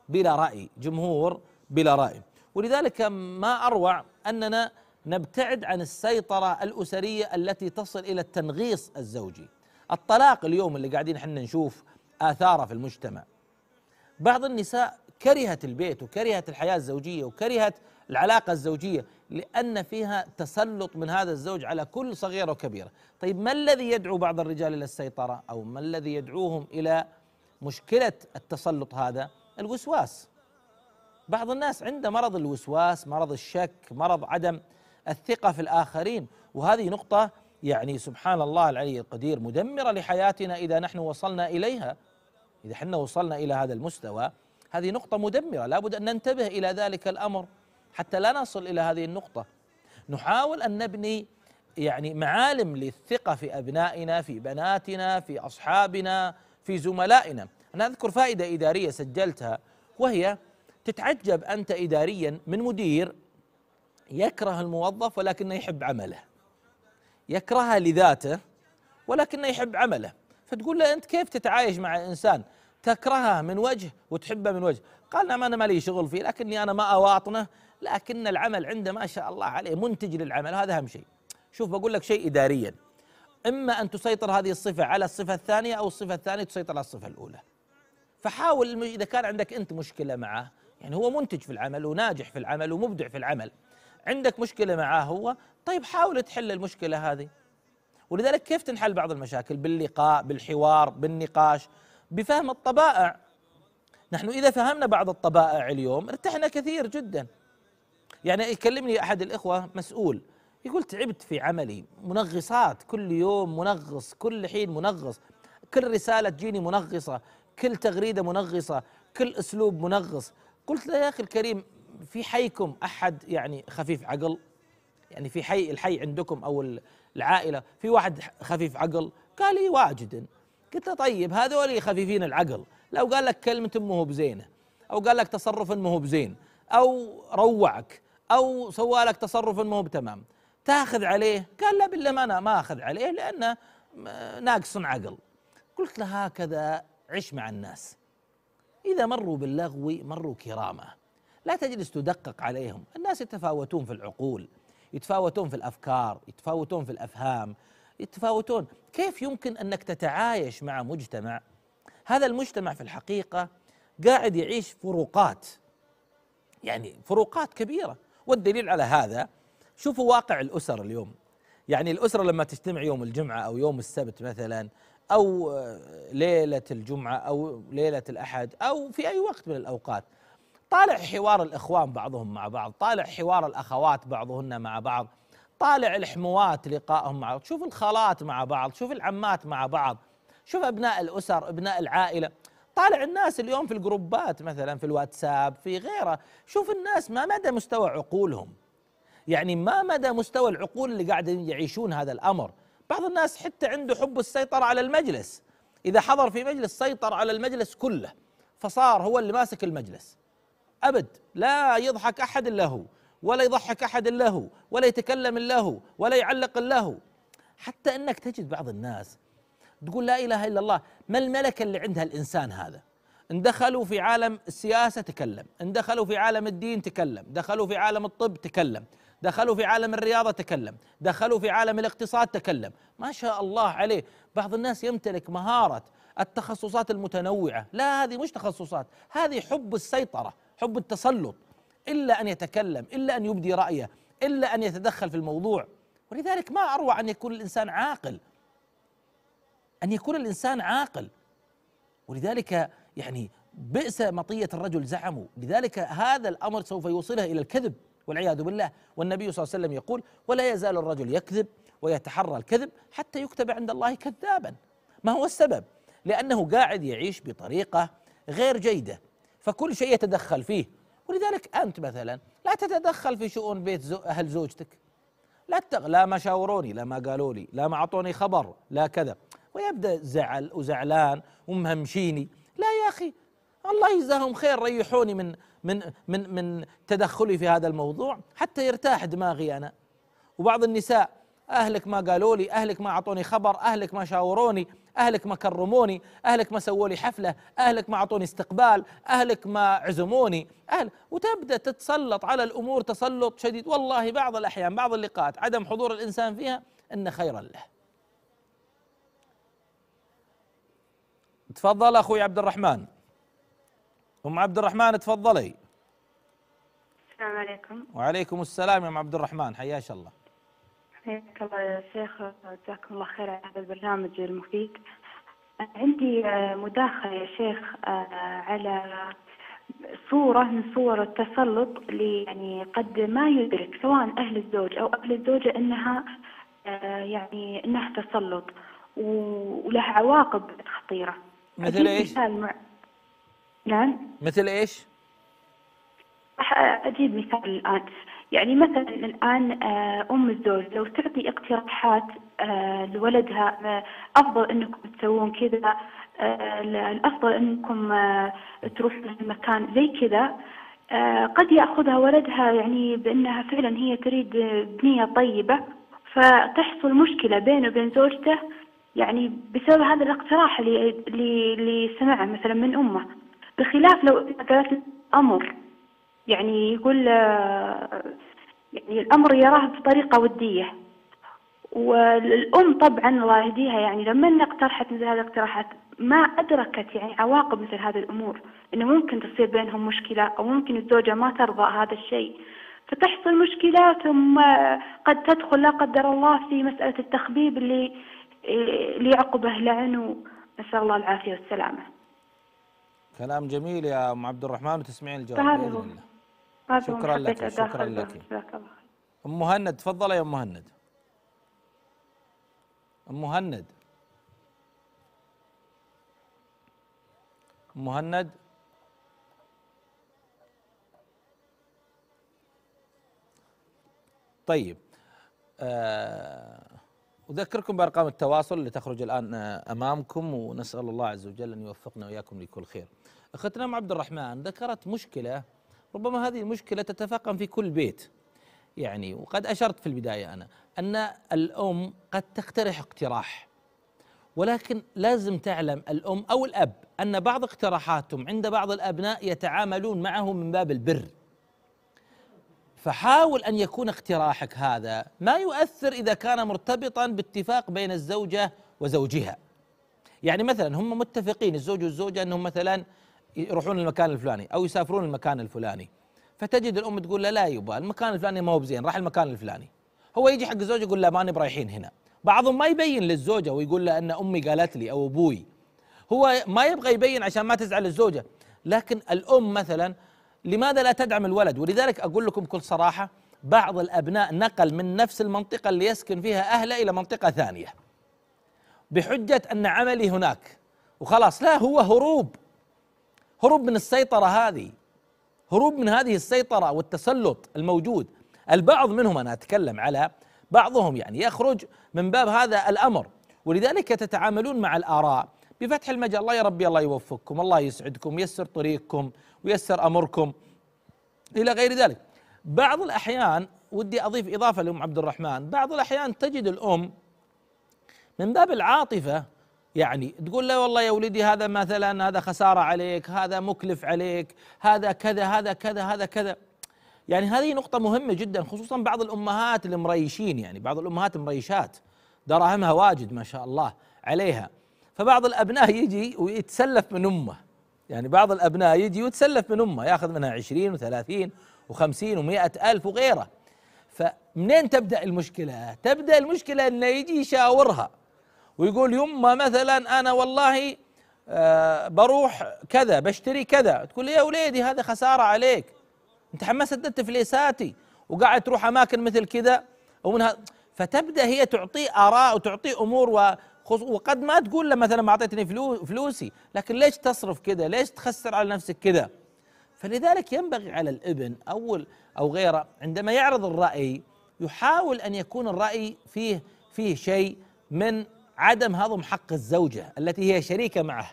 بلا رأي. ولذلك ما أروع أننا نبتعد عن السيطرة الأسرية التي تصل إلى التنغيص الزوجي. الطلاق اليوم اللي قاعدين حنا نشوف آثاره في المجتمع، بعض النساء كرهت البيت وكرهت الحياة الزوجية وكرهت العلاقة الزوجية، لأن فيها تسلط من هذا الزوج على كل صغيرة وكبيرة. طيب ما الذي يدعو بعض الرجال إلى السيطرة، أو ما الذي يدعوهم إلى مشكلة التسلط هذا؟ الوسواس. بعض الناس عنده مرض الوسواس، مرض الشك، مرض عدم الثقة في الآخرين، وهذه نقطة يعني سبحان الله العلي القدير مدمرة لحياتنا إذا نحن وصلنا إليها. إذا حنا وصلنا إلى هذا المستوى هذه نقطة مدمرة، لابد أن ننتبه إلى ذلك الأمر حتى لا نصل إلى هذه النقطة. نحاول أن نبني يعني معالم للثقة في أبنائنا، في بناتنا، في أصحابنا، في زملائنا. أنا أذكر فائدة إدارية سجلتها، وهي تتعجب أنت إداريا من مدير يكره الموظف ولكنه يحب عمله، يكرهه لذاته ولكنه يحب عمله، فتقول له أنت كيف تتعايش مع إنسان تكرهه من وجه وتحبه من وجه؟ قال نعم أنا ما لي شغل فيه، لكني أنا ما أواطنه، لكن العمل عنده ما شاء الله عليه منتج للعمل، هذا أهم شيء. شوف بقول لك شيء إداريا، إما أن تسيطر هذه الصفة على الصفة الثانية، أو الصفة الثانية تسيطر على الصفة الأولى. فحاول إذا كان عندك أنت مشكلة معه، يعني هو منتج في العمل وناجح في العمل ومبدع في العمل، عندك مشكلة معه هو، طيب حاول تحل المشكلة هذه. ولذلك كيف تنحل بعض المشاكل؟ باللقاء، بالحوار، بالنقاش، بفهم الطبائع. نحن إذا فهمنا بعض الطبائع اليوم ارتحنا كثير جدا. يعني يكلمني أحد الإخوة مسؤول يقول تعبت في عملي، منغصات كل يوم منغص، كل حين منغص، كل رسالة تجيني منغصة، كل تغريدة منغصة، كل أسلوب منغص. قلت له يا أخي الكريم في حيكم أحد يعني خفيف عقل؟ يعني في الحي عندكم أو العائلة في واحد خفيف عقل؟ قال لي واجد. قلت له طيب هذول خفيفين العقل لو قال لك كلمة مو بزينة، أو قال لك تصرف مو بزين، أو روعك، أو سوى لك تصرف مو بتمام، تاخذ عليه؟ قال لا بالله ما أنا ما أخذ عليه لأنه ناقص عقل. قلت له هكذا عش مع الناس، إذا مروا باللغو مروا كرامة، لا تجلس تدقق عليهم. الناس يتفاوتون في العقول، يتفاوتون في الأفكار، يتفاوتون في الأفهام، يتفاوتون. كيف يمكن أنك تتعايش مع مجتمع هذا المجتمع في الحقيقة قاعد يعيش فروقات، يعني فروقات كبيرة؟ والدليل على هذا شوفوا واقع الأسر اليوم. يعني الأسرة لما تجتمع يوم الجمعة أو يوم السبت مثلا، أو ليلة الجمعة أو ليلة الأحد أو في أي وقت من الأوقات، طالع حوار الإخوان بعضهم مع بعض، طالع حوار الأخوات بعضهن مع بعض، طالع الحموات لقائهم مع بعض، شوف الخالات مع بعض، شوف العمات مع بعض، شوف أبناء الأسر، أبناء العائلة، طالع الناس اليوم في الجروبات مثلا في الواتساب في غيره، شوف الناس ما مدى مستوى عقولهم، يعني ما مدى مستوى العقول اللي قاعدين يعيشون هذا الأمر. بعض الناس حتى عنده حب السيطرة على المجلس، إذا حضر في مجلس سيطر على المجلس كله، فصار هو اللي ماسك المجلس أبد، لا يضحك أحد إلا هو، ولا يضحك أحد إلا هو، ولا يتكلم إلا هو، ولا يعلق إلا هو. حتى أنك تجد بعض الناس تقول لا إله إلا الله، ما الملكة اللي عندها الإنسان هذا؟ إن دخلوا في عالم السياسة تكلم، إن دخلوا في عالم الدين تكلم، دخلوا في عالم الطب تكلم، دخلوا في عالم الرياضة تكلم، دخلوا في عالم الاقتصاد تكلم، ما شاء الله عليه. بعض الناس يمتلك مهارة التخصصات المتنوعة، لا هذه مش تخصصات، هذه حب السيطرة، حب التسلط، إلا أن يتكلم، إلا أن يبدي رأيه، إلا أن يتدخل في الموضوع. ولذلك ما أروع أن يكون الإنسان عاقل، أن يكون الإنسان عاقل. ولذلك يعني بئس مطية الرجل زعمه، لذلك هذا الأمر سوف يوصله إلى الكذب والعياذ بالله. والنبي صلى الله عليه وسلم يقول ولا يزال الرجل يكذب ويتحرى الكذب حتى يكتب عند الله كذابا. ما هو السبب؟ لأنه قاعد يعيش بطريقة غير جيدة، فكل شيء يتدخل فيه. ولذلك أنت مثلا لا تتدخل في شؤون بيت أهل زوجتك، لا ما شاوروني، لا ما قالوا لي، لا ما أعطوني خبر، لا كذا، ويبدأ زعل وزعلان ومهمشيني. لا يا أخي الله يجزاهم خير، ريحوني من تدخلي في هذا الموضوع حتى يرتاح دماغي أنا. وبعض النساء أهلك ما قالوا لي، أهلك ما أعطوني خبر، أهلك ما شاوروني، أهلك ما كرموني، أهلك ما سووا لي حفلة، أهلك ما أعطوني استقبال، أهلك ما عزموني، وتبدأ تتسلط على الأمور تسلط شديد. والله بعض الأحيان بعض اللقاءات عدم حضور الإنسان فيها إن خيرا له. تفضل أخوي عبد الرحمن. أم عبد الرحمن تفضلي. السلام عليكم. وعليكم السلام يا أم عبد الرحمن، حياك الله. حياك الله يا شيخ، جزاكم الله خير على هذا البرنامج المفيد. عندي مداخلة يا شيخ على صورة من صور التسلط اللي يعني قد ما يدرك سواء أهل الزوج أو أهل الزوجة أنها يعني أنها تسلط ولها عواقب خطيرة. مثل إيش؟ نعم. مثل إيش؟ راح أجيب مثال الآن. يعني مثلا الآن أم الزوج لو تعطي اقتراحات لولدها، أفضل أنكم تسوون كذا، الأفضل أنكم تروحون المكان زي كذا، قد يأخذها ولدها يعني بأنها فعلا هي تريد بنية طيبة، فتحصل مشكلة بينه وبين زوجته يعني بسبب هذا الاقتراح اللي سمعه مثلا من أمه. بخلاف لو قالت أمر يعني يقول يعني الأمر يراه بطريقة ودية، والأم طبعا الله يهديها يعني لما اقترحت مثل هذه الاقتراحات ما أدركت يعني عواقب مثل هذه الأمور، إنه ممكن تصير بينهم مشكلة أو ممكن الزوجة ما ترضى هذا الشيء، فتحصل مشكلة ثم قد تدخل لا قدر الله في مسألة التخبيب اللي عقبه لعن، ونسأل الله العافية والسلامة. كلام جميل يا أم عبد الرحمن، وتسمعين الجواب فهذا بإذن هو. الله. هذا شكرا لك، حبيت شكرا أداخل لك. جزاك الله خير. أم مهند تفضلي يا أم مهند. أم مهند. أم مهند. طيب، أذكركم بأرقام التواصل اللي تخرج الآن أمامكم، ونسأل الله عز وجل أن يوفقنا وإياكم لكل خير. أختنا أم عبد الرحمن ذكرت مشكلة، ربما هذه المشكلة تتفاقم في كل بيت يعني، وقد أشرت في البداية أنا أن الأم قد تقترح اقتراح، ولكن لازم تعلم الأم أو الأب أن بعض اقتراحاتهم عند بعض الأبناء يتعاملون معه من باب البر، فحاول أن يكون اقتراحك هذا ما يؤثر إذا كان مرتبطا باتفاق بين الزوجة وزوجها. يعني مثلا هم متفقين الزوج والزوجة أنهم مثلا يروحون المكان الفلاني أو يسافرون المكان الفلاني، فتجد الأم تقول له لا يبا المكان الفلاني ما هو بزين، راح المكان الفلاني. هو يجي حق الزوج يقول لا ما نبي رايحين هنا. بعضهم ما يبين للزوجة ويقول له أن أمي قالت لي أو أبوي، هو ما يبغى يبين عشان ما تزعل الزوجة. لكن الأم مثلا لماذا لا تدعم الولد؟ ولذلك أقول لكم بكل صراحة بعض الأبناء نقل من نفس المنطقة اللي يسكن فيها أهله إلى منطقة ثانية بحجة أن عملي هناك وخلاص. لا، هو هروب من السيطرة هذه، هروب من هذه السيطرة والتسلط الموجود. البعض منهم، أنا أتكلم على بعضهم يعني يخرج من باب هذا الأمر، ولذلك تتعاملون مع الآراء بفتح المجال. الله يا ربي الله يوفقكم، الله يسعدكم، يسر طريقكم ويسر أمركم إلى غير ذلك. بعض الأحيان ودي أضيف إضافة لأم عبد الرحمن، بعض الأحيان تجد الأم من باب العاطفة يعني تقول له والله يا ولدي هذا مثلا هذا خسارة عليك، هذا مكلف عليك، هذا كذا هذا كذا هذا كذا. يعني هذه نقطة مهمة جدا، خصوصا بعض الأمهات المريشين، يعني بعض الأمهات مريشات دراهمها واجد ما شاء الله عليها، فبعض الأبناء يجي ويتسلف من أمه. يعني بعض الأبناء يجي ويتسلف من أمه، يأخذ منها 20 و30 و50 و100 ألف وغيره. فمنين تبدأ المشكلة؟ تبدأ المشكلة أنه يجي يشاورها ويقول يمه مثلا أنا والله بروح كذا بشتري كذا، تقول يا وليدي هذا خسارة عليك، أنت ما سددت فليساتي وقاعد تروح أماكن مثل كذا ومنها. فتبدأ هي تعطي آراء وتعطي أمور، وقد ما تقول له مثلا ما أعطيتني فلوسي، لكن ليش تصرف كذا؟ ليش تخسر على نفسك كذا؟ فلذلك ينبغي على الابن أو غيره عندما يعرض الرأي يحاول أن يكون الرأي فيه شيء من عدم هضم حق الزوجة التي هي شريكة معه،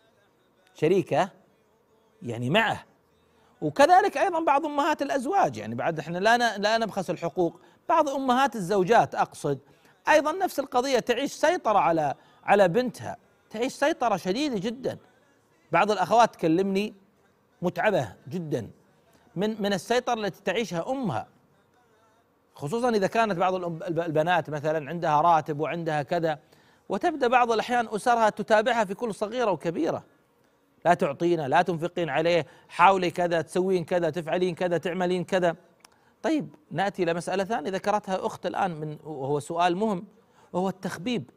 شريكة يعني معه. وكذلك أيضا بعض أمهات الأزواج، يعني بعد احنا لا نبخس الحقوق، بعض أمهات الزوجات أقصد أيضا نفس القضية، تعيش سيطرة على بنتها، تعيش سيطرة شديدة جدا. بعض الأخوات تكلمني متعبة جدا من السيطرة التي تعيشها أمها، خصوصا إذا كانت بعض البنات مثلا عندها راتب وعندها كذا، وتبدأ بعض الأحيان أسرها تتابعها في كل صغيرة وكبيرة. لا تعطينا، لا تنفقين عليه، حاولي كذا، تسوين كذا، تفعلين كذا، تعملين كذا. طيب نأتي إلى مسألة ثانية ذكرتها أخت الآن وهو سؤال مهم، وهو التخبيب.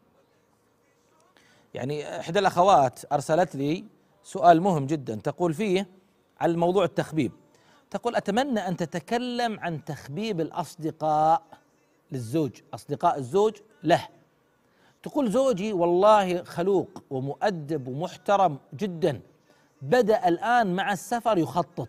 يعني إحدى الأخوات أرسلت لي سؤال مهم جدا تقول فيه على موضوع التخبيب، تقول أتمنى أن تتكلم عن تخبيب الأصدقاء للزوج، أصدقاء الزوج له. تقول زوجي والله خلوق ومؤدب ومحترم جدا، بدأ الآن مع السفر يخطط،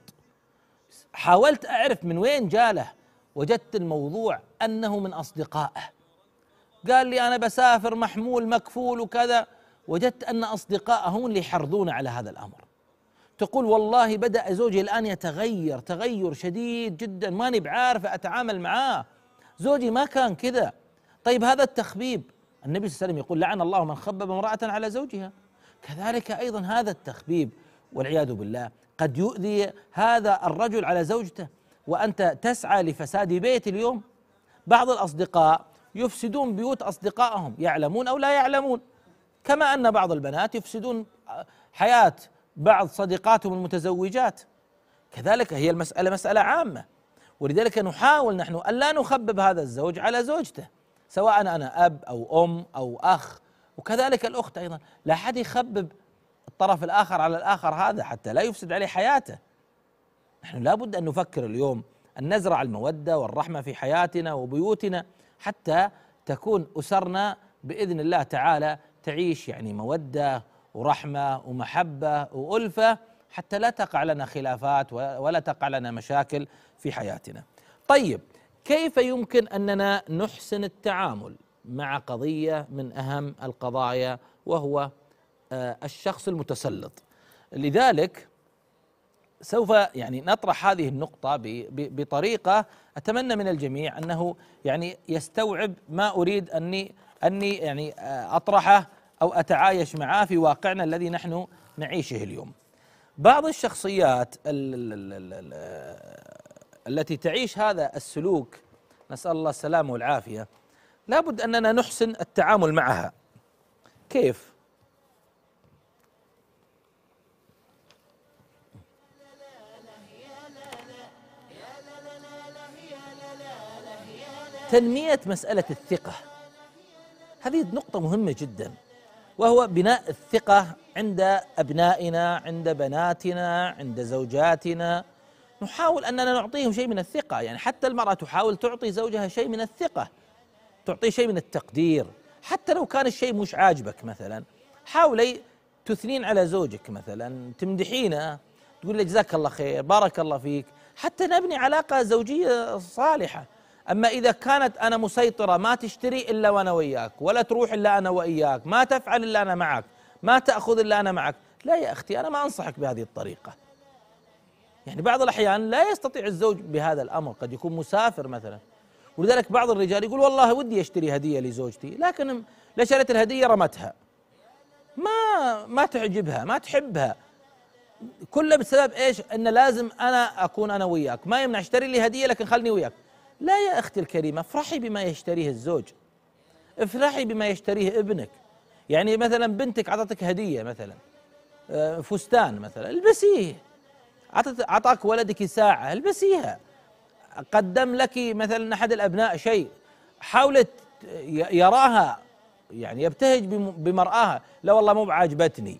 حاولت أعرف من وين جاله، وجدت الموضوع أنه من أصدقائه. قال لي أنا بسافر محمول مكفول وكذا، وجدت أن أصدقائه هم اللي يحرضون على هذا الأمر. تقول والله بدأ زوجي الآن يتغير تغير شديد جدا، ماني بعارفة أتعامل معاه، زوجي ما كان كذا. طيب هذا التخبيب، النبي صلى الله عليه وسلم يقول لعن الله من خبب امرأة على زوجها. كذلك أيضا هذا التخبيب والعياذ بالله قد يؤذي هذا الرجل على زوجته، وأنت تسعى لفساد بيت. اليوم بعض الأصدقاء يفسدون بيوت أصدقائهم، يعلمون أو لا يعلمون، كما أن بعض البنات يفسدون حياة بعض صديقاتهم المتزوجات. كذلك هي المسألة مسألة عامة، ولذلك نحاول نحن أن لا نخبب هذا الزوج على زوجته، سواء أنا أب أو أم أو أخ، وكذلك الأخت أيضا، لا أحد يخبب الطرف الآخر على الآخر هذا حتى لا يفسد عليه حياته. نحن لابد أن نفكر اليوم أن نزرع المودة والرحمة في حياتنا وبيوتنا، حتى تكون أسرنا بإذن الله تعالى تعيش يعني مودة ورحمة ومحبة وألفة، حتى لا تقع لنا خلافات ولا تقع لنا مشاكل في حياتنا. طيب كيف يمكن أننا نحسن التعامل مع قضية من أهم القضايا، وهو الشخص المتسلط؟ لذلك سوف يعني نطرح هذه النقطة بطريقة أتمنى من الجميع أنه يعني يستوعب ما أريد أني يعني أطرحه أو أتعايش معاه في واقعنا الذي نحن نعيشه اليوم. بعض الشخصيات التي تعيش هذا السلوك، نسأل الله السلامة والعافية، لابد أننا نحسن التعامل معها. كيف؟ تنمية مسألة الثقة، هذه نقطة مهمة جدا، وهو بناء الثقة عند أبنائنا، عند بناتنا، عند زوجاتنا. نحاول أننا نعطيهم شيء من الثقة، يعني حتى المرأة تحاول تعطي زوجها شيء من الثقة، تعطيه شيء من التقدير، حتى لو كان الشيء مش عاجبك. مثلا حاولي تثنين على زوجك، مثلا تمدحينه، تقول له جزاك الله خير، بارك الله فيك، حتى نبني علاقة زوجية صالحة. أما إذا كانت أنا مسيطرة، ما تشتري إلا وأنا وياك، ولا تروح إلا أنا وإياك، ما تفعل إلا أنا معك، ما تأخذ إلا أنا معك، لا يا أختي، أنا ما أنصحك بهذه الطريقة. يعني بعض الأحيان لا يستطيع الزوج بهذا الأمر، قد يكون مسافر مثلا، ولذلك بعض الرجال يقول والله ودي أشتري هدية لزوجتي، لكن لا شريت الهدية رمتها، ما تعجبها، ما تحبها، كله بسبب إيش؟ أن لازم أنا أكون أنا وياك، ما يمنع اشتري لي هدية لكن خلني وياك. لا يا أختي الكريمة، افرحي بما يشتريه الزوج، افرحي بما يشتريه ابنك. يعني مثلا بنتك عطتك هدية، مثلا فستان مثلا، البسيه. عطاك ولدك ساعة، البسيها. قدم لك مثلا أحد الأبناء شيء، حاولت يراها، يعني يبتهج بمرآها، لا والله مو بعاجبتني.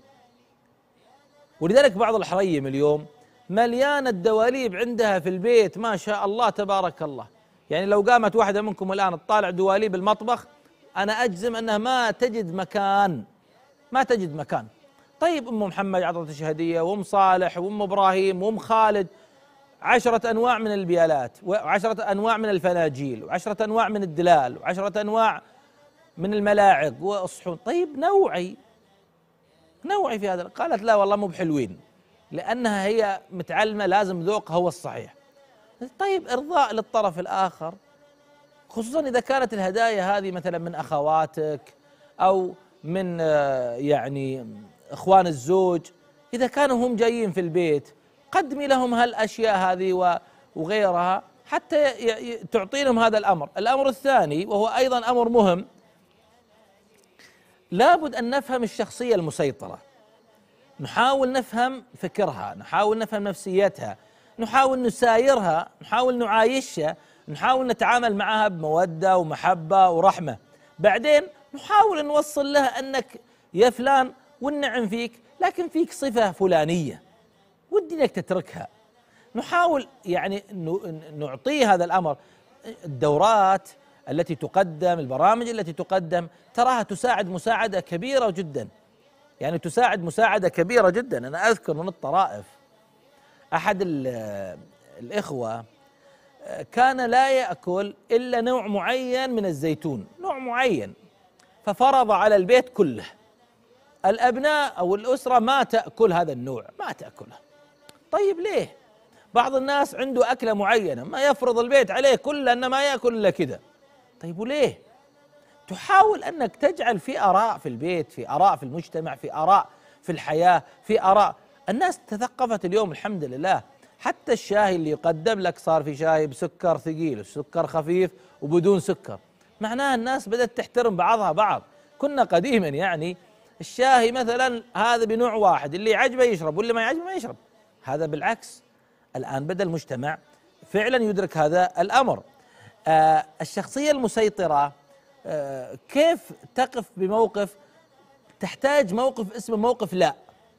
ولذلك بعض الحريم اليوم مليانة الدواليب عندها في البيت، ما شاء الله تبارك الله. يعني لو قامت واحدة منكم الآن تطالع دواليب المطبخ، أنا أجزم أنها ما تجد مكان، ما تجد مكان. طيب أم محمد عطتش هدية، وأم صالح، وأم إبراهيم، وأم خالد، 10 أنواع من البيالات، و10 أنواع من الفناجيل، و10 أنواع من الدلال، و10 أنواع من الملاعق والصحون. طيب نوعي في هذا. قالت لا والله مو بحلوين، لأنها هي متعلمة لازم ذوقها هو الصحيح. طيب إرضاء للطرف الآخر، خصوصا إذا كانت الهدايا هذه مثلا من أخواتك أو من يعني إخوان الزوج، إذا كانوا هم جايين في البيت قدمي لهم هالأشياء هذه وغيرها، حتى تعطي لهم هذا الأمر. الأمر الثاني وهو أيضا أمر مهم، لابد أن نفهم الشخصية المسيطرة. نحاول نفهم فكرها، نحاول نفهم نفسيتها، نحاول نسايرها، نحاول نعايشها، نحاول نتعامل معها بمودة ومحبة ورحمة. بعدين نحاول نوصل لها أنك يا فلان والنعم فيك، لكن فيك صفة فلانية ودي انك تتركها. نحاول يعني نعطيه هذا الأمر. الدورات التي تقدم، البرامج التي تقدم، تراها تساعد مساعدة كبيرة جدا، يعني تساعد مساعدة كبيرة جدا. أنا أذكر من الطرائف أحد الإخوة كان لا يأكل إلا نوع معين من الزيتون، نوع معين، ففرض على البيت كله، الأبناء أو الأسرة ما تأكل هذا النوع، ما تأكله. طيب ليه؟ بعض الناس عنده أكلة معينة ما يفرض البيت عليه كله أنه ما يأكل إلا كذا. طيب وليه؟ تحاول أنك تجعل في آراء في البيت، في آراء في المجتمع، في آراء في الحياة، في آراء. الناس تثقفت اليوم الحمد لله، حتى الشاي اللي يقدم لك صار في شاي بسكر ثقيل وسكر خفيف وبدون سكر، معناها الناس بدأت تحترم بعضها بعض. كنا قديما يعني الشاي مثلا هذا بنوع واحد، اللي يعجبه يشرب واللي ما يعجبه ما يشرب، هذا بالعكس. الآن بدأ المجتمع فعلا يدرك هذا الأمر. الشخصية المسيطرة كيف تقف بموقف؟ تحتاج موقف اسمه موقف لا.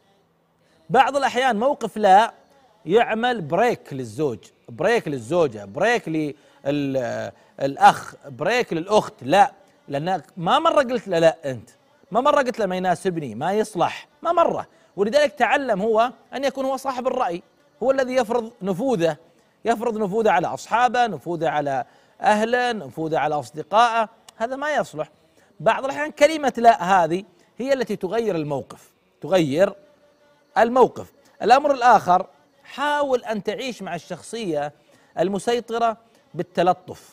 بعض الأحيان موقف لا يعمل بريك للزوج، بريك للزوجة، بريك للأخ، بريك للأخت. لا، لأنك ما مرة قلت له لا، أنت ما مرة قلت له ما يناسبني، ما يصلح، ما مرة. ولذلك تعلم هو أن يكون هو صاحب الرأي، هو الذي يفرض نفوذه، يفرض نفوذه على أصحابه، نفوذه على أهله، نفوذه على أصدقائه. هذا ما يصلح. بعض الأحيان كلمة لا هذه هي التي تغير الموقف، تغير الموقف. الأمر الآخر، حاول أن تعيش مع الشخصية المسيطرة بالتلطف.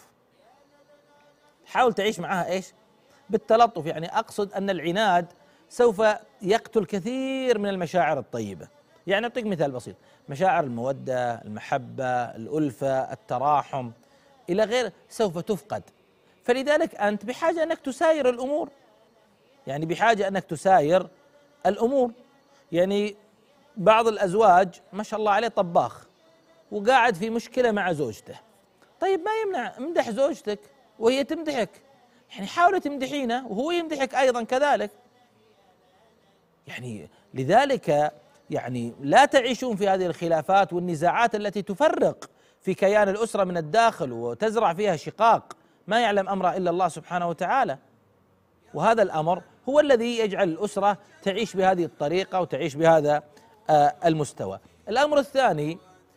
حاول تعيش معها إيش؟ بالتلطف. يعني أقصد أن العناد سوف يقتل كثير من المشاعر الطيبة. يعني أعطيك مثال بسيط، مشاعر المودة، المحبة، الألفة، التراحم إلى غير سوف تفقد. فلذلك أنت بحاجة أنك تساير الأمور، يعني بحاجة أنك تساير الأمور. يعني بعض الأزواج ما شاء الله عليه طباخ وقاعد في مشكلة مع زوجته، طيب ما يمنع امدح زوجتك وهي تمدحك، يعني حاولي تمدحينه وهو يمدحك أيضا كذلك. يعني لذلك يعني لا تعيشون في هذه الخلافات والنزاعات التي تفرق في كيان الأسرة من الداخل وتزرع فيها شقاق ما يعلم أمره إلا الله سبحانه وتعالى. وهذا الأمر هو الذي يجعل الأسرة تعيش بهذه الطريقة وتعيش بهذا المستوى. الأمر الثاني،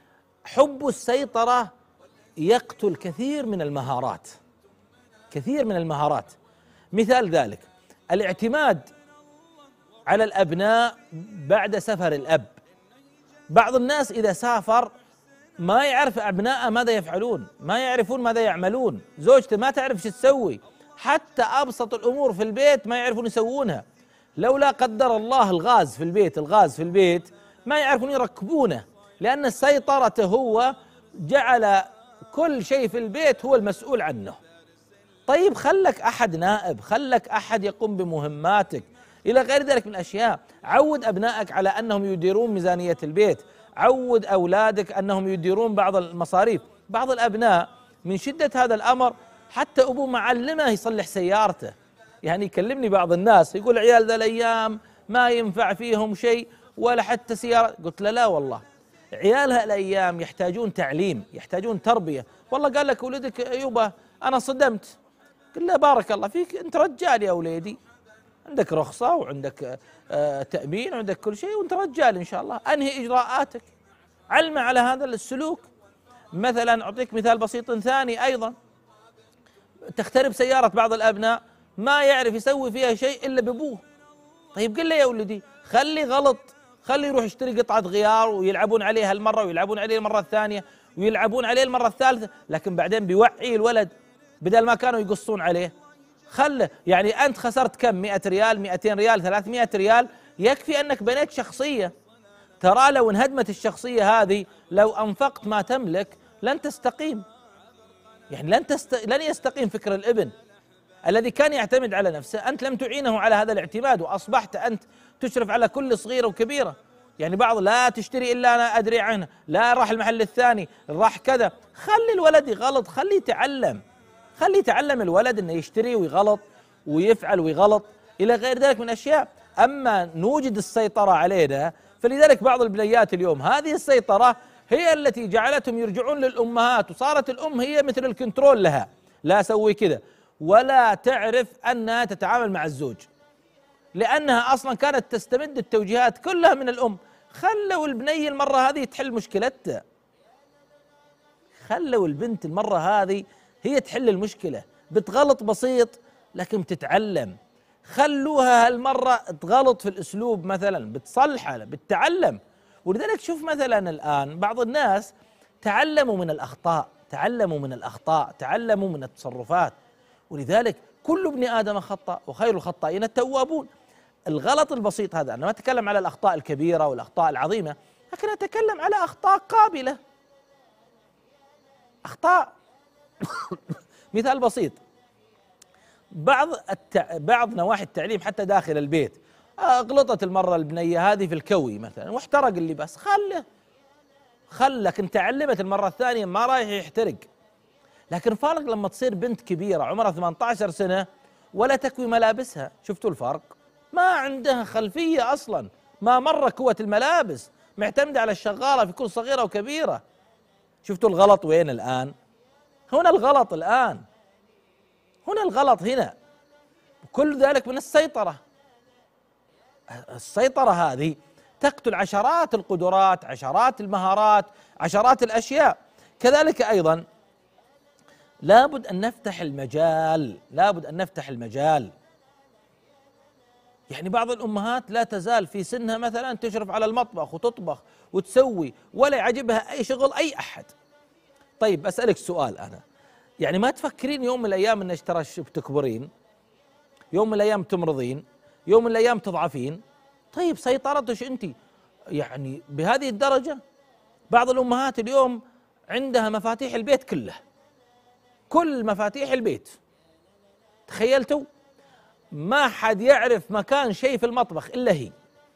حب السيطرة يقتل كثير من المهارات، كثير من المهارات. مثال ذلك الاعتماد على الأبناء بعد سفر الأب. بعض الناس إذا سافر ما يعرف أبناءه ماذا يفعلون، ما يعرفون ماذا يعملون، زوجته ما تعرف شو تسوي، حتى أبسط الأمور في البيت ما يعرفون يسوونها. لولا قدر الله الغاز في البيت، الغاز في البيت ما يعرفون يركبونه، لأن سيطرته هو جعل كل شيء في البيت هو المسؤول عنه. طيب خلك أحد نائب، خلك أحد يقوم بمهماتك إلى غير ذلك من الأشياء. عود أبنائك على أنهم يديرون ميزانية البيت، عود أولادك أنهم يديرون بعض المصاريف. بعض الأبناء من شدة هذا الأمر حتى أبوه معلمه يصلح سيارته. يعني يكلمني بعض الناس يقول عيال ذا الأيام ما ينفع فيهم شيء ولا حتى سيارة. قلت له لا والله، عيال هالأيام يحتاجون تعليم، يحتاجون تربية. والله قال لك ولدك يوبا أنا صدمت. قل له بارك الله فيك، أنت رجال يا وليدي، عندك رخصة وعندك تأمين وعندك كل شيء وأنت رجال إن شاء الله، أنهي إجراءاتك، علمه على هذا السلوك. مثلا أعطيك مثال بسيط ثاني أيضا، تخترب سيارة بعض الأبناء ما يعرف يسوي فيها شيء إلا بأبوه. طيب قل له يا ولدي خلي غلط، خلي يروح يشتري قطعة غيار ويلعبون عليها المرة ويلعبون عليه المرة الثانية ويلعبون عليه المرة الثالثة، لكن بعدين بيوعي الولد بدل ما كانوا يقصون عليه. خله يعني أنت خسرت كم؟ 100 ريال، 200 ريال، 300 ريال، يكفي أنك بنيت شخصية. ترى لو انهدمت الشخصية هذه، لو أنفقت ما تملك لن تستقيم، يعني لن يستقيم فكر الابن. الذي كان يعتمد على نفسه أنت لم تعينه على هذا الاعتماد، وأصبحت أنت تشرف على كل صغيرة وكبيرة. يعني بعض لا تشتري إلا أنا أدري عنه، لا راح المحل الثاني، راح كذا. خلي الولد يغلط، خليه يتعلم، خليه يتعلم الولد أنه يشتري ويغلط ويفعل ويغلط إلى غير ذلك من أشياء. أما نوجد السيطرة علينا، فلذلك بعض البنيات اليوم هذه السيطرة هي التي جعلتهم يرجعون للأمهات، وصارت الأم هي مثل الكنترول لها، لا سوي كذا، ولا تعرف أنها تتعامل مع الزوج، لأنها أصلا كانت تستمد التوجيهات كلها من الأم. خلوا البنية المرة هذه تحل مشكلتها، خلوا البنت المرة هذه هي تحل المشكلة، بتغلط بسيط لكن بتتعلم. خلوها هالمرة تغلط في الأسلوب مثلا، بتصلحه، بتتعلم. ولذلك شوف مثلا الآن بعض الناس تعلموا من الأخطاء، تعلموا من الأخطاء، تعلموا من التصرفات. ولذلك كل ابن آدم خطأ وخير الخطائين التوابون. الغلط البسيط هذا، أنا ما أتكلم على الأخطاء الكبيرة والأخطاء العظيمة، لكن أتكلم على أخطاء قابلة، أخطاء. مثال بسيط، بعض نواحي التعليم حتى داخل البيت، غلطت المرة البنية هذه في الكوي مثلا واحترق اللباس، لكن تعلمت المرة الثانية ما رايح يحترق. لكن فارق لما تصير بنت كبيرة عمرها 18 سنة ولا تكوي ملابسها، شفتوا الفرق؟ ما عندها خلفية أصلا، ما مرة كوت الملابس، معتمدة على الشغالة في كل صغيرة وكبيرة. شفتوا الغلط وين الآن؟ هنا الغلط الآن، هنا الغلط هنا. كل ذلك من السيطرة. السيطرة هذه تقتل عشرات القدرات، عشرات المهارات، عشرات الأشياء. كذلك أيضا لابد أن نفتح المجال، لابد أن نفتح المجال. يعني بعض الأمهات لا تزال في سنها مثلا تشرف على المطبخ وتطبخ وتسوي، ولا يعجبها أي شغل أي أحد. طيب أسألك سؤال أنا، يعني ما تفكرين يوم من الأيام أن ترى بتكبرين، يوم من الأيام تمرضين، يوم من الأيام تضعفين؟ طيب سيطرتش أنت يعني بهذه الدرجة؟ بعض الأمهات اليوم عندها مفاتيح البيت كلها، كل مفاتيح البيت، تخيلتوا؟ ما حد يعرف مكان شيء في المطبخ إلا هي،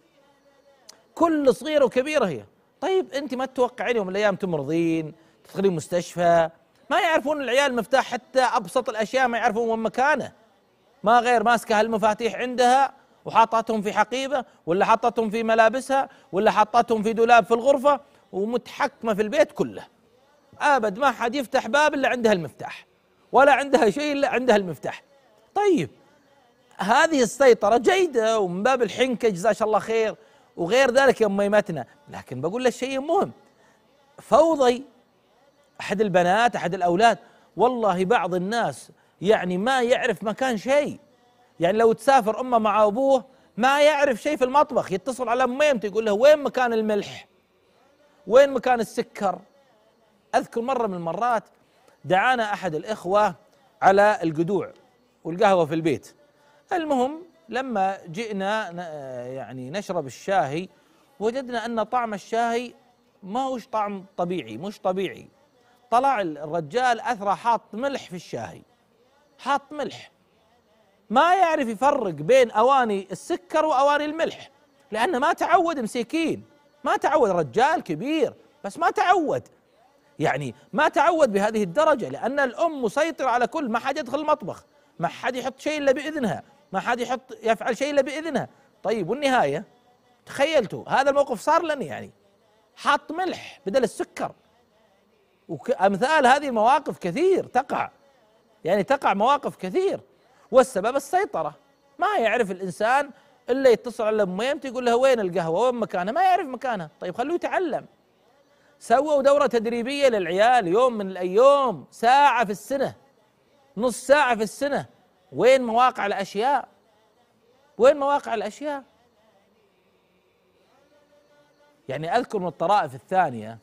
كل صغيرة وكبيرة هي. طيب أنت ما تتوقعين يوم من الأيام تمرضين، تدخلين مستشفى، ما يعرفون العيال مفتاح، حتى أبسط الأشياء ما يعرفون وين مكانه، ما غير ماسكة هالمفاتيح عندها وحاطتهم في حقيبة، ولا حاطتهم في ملابسها، ولا حاطتهم في دولاب في الغرفة، ومتحكمة في البيت كله. أبد ما حد يفتح باب إلا عندها المفتاح، ولا عندها شيء إلا عندها المفتاح. طيب هذه السيطرة جيدة ومن باب الحنكة، جزاك الله خير وغير ذلك يا أميمتنا، لكن بقول لك شيء مهم. فوضي أحد البنات، أحد الأولاد، والله بعض الناس يعني ما يعرف مكان شيء. يعني لو تسافر أمه مع أبوه ما يعرف شيء في المطبخ، يتصل على أميمته يقول له وين مكان الملح، وين مكان السكر. أذكر مرة من المرات دعانا أحد الإخوة على القدوع والقهوة في البيت. المهم لما جئنا يعني نشرب الشاهي، وجدنا أن طعم الشاهي ما هوش طعم طبيعي، مش طبيعي. طلع الرجال أثرى حاط ملح في الشاهي، حاط ملح، ما يعرف يفرق بين أواني السكر وأواني الملح، لأنه ما تعود، مسكين ما تعود، رجال كبير بس ما تعود، يعني ما تعود بهذه الدرجة، لأن الأم مسيطرة على كل، ما حد يدخل المطبخ، ما حد يحط شيء إلا بإذنها، ما حد يفعل شيء إلا بإذنها. طيب والنهاية تخيلتوا هذا الموقف صار لنا، يعني حط ملح بدل السكر. وأمثال هذه المواقف كثير تقع، يعني تقع مواقف كثير، والسبب السيطرة. ما يعرف الإنسان إلا يتصل على أميمته يقول لها وين القهوة، وين مكانها، ما يعرف مكانها. طيب خلوه يتعلم. سووا دورة تدريبية للعيال يوم من الأيام، ساعة في السنة، نص ساعة في السنة. وين مواقع الأشياء؟ وين مواقع الأشياء؟ يعني أذكر من الطرائف الثانية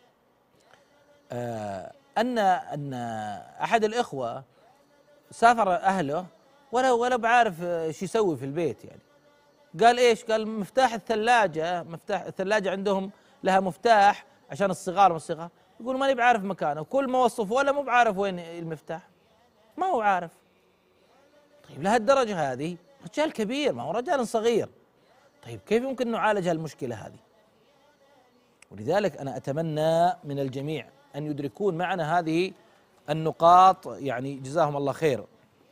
أن أحد الإخوة سافر أهله ولا بعارف ايش يسوي في البيت. يعني قال ايش؟ قال مفتاح الثلاجة، مفتاح الثلاجة عندهم لها مفتاح عشان الصغار والصغار، يقول ماني بعارف مكانه، كل ما وصف ولا مو بعارف وين المفتاح، ما هو عارف. طيب لهالدرجة هذه رجال كبير، ما هو رجال صغير، طيب كيف يمكن نعالج هالمشكلة هذه؟ ولذلك أنا أتمنى من الجميع أن يدركون معنا هذه النقاط، يعني جزاهم الله خير.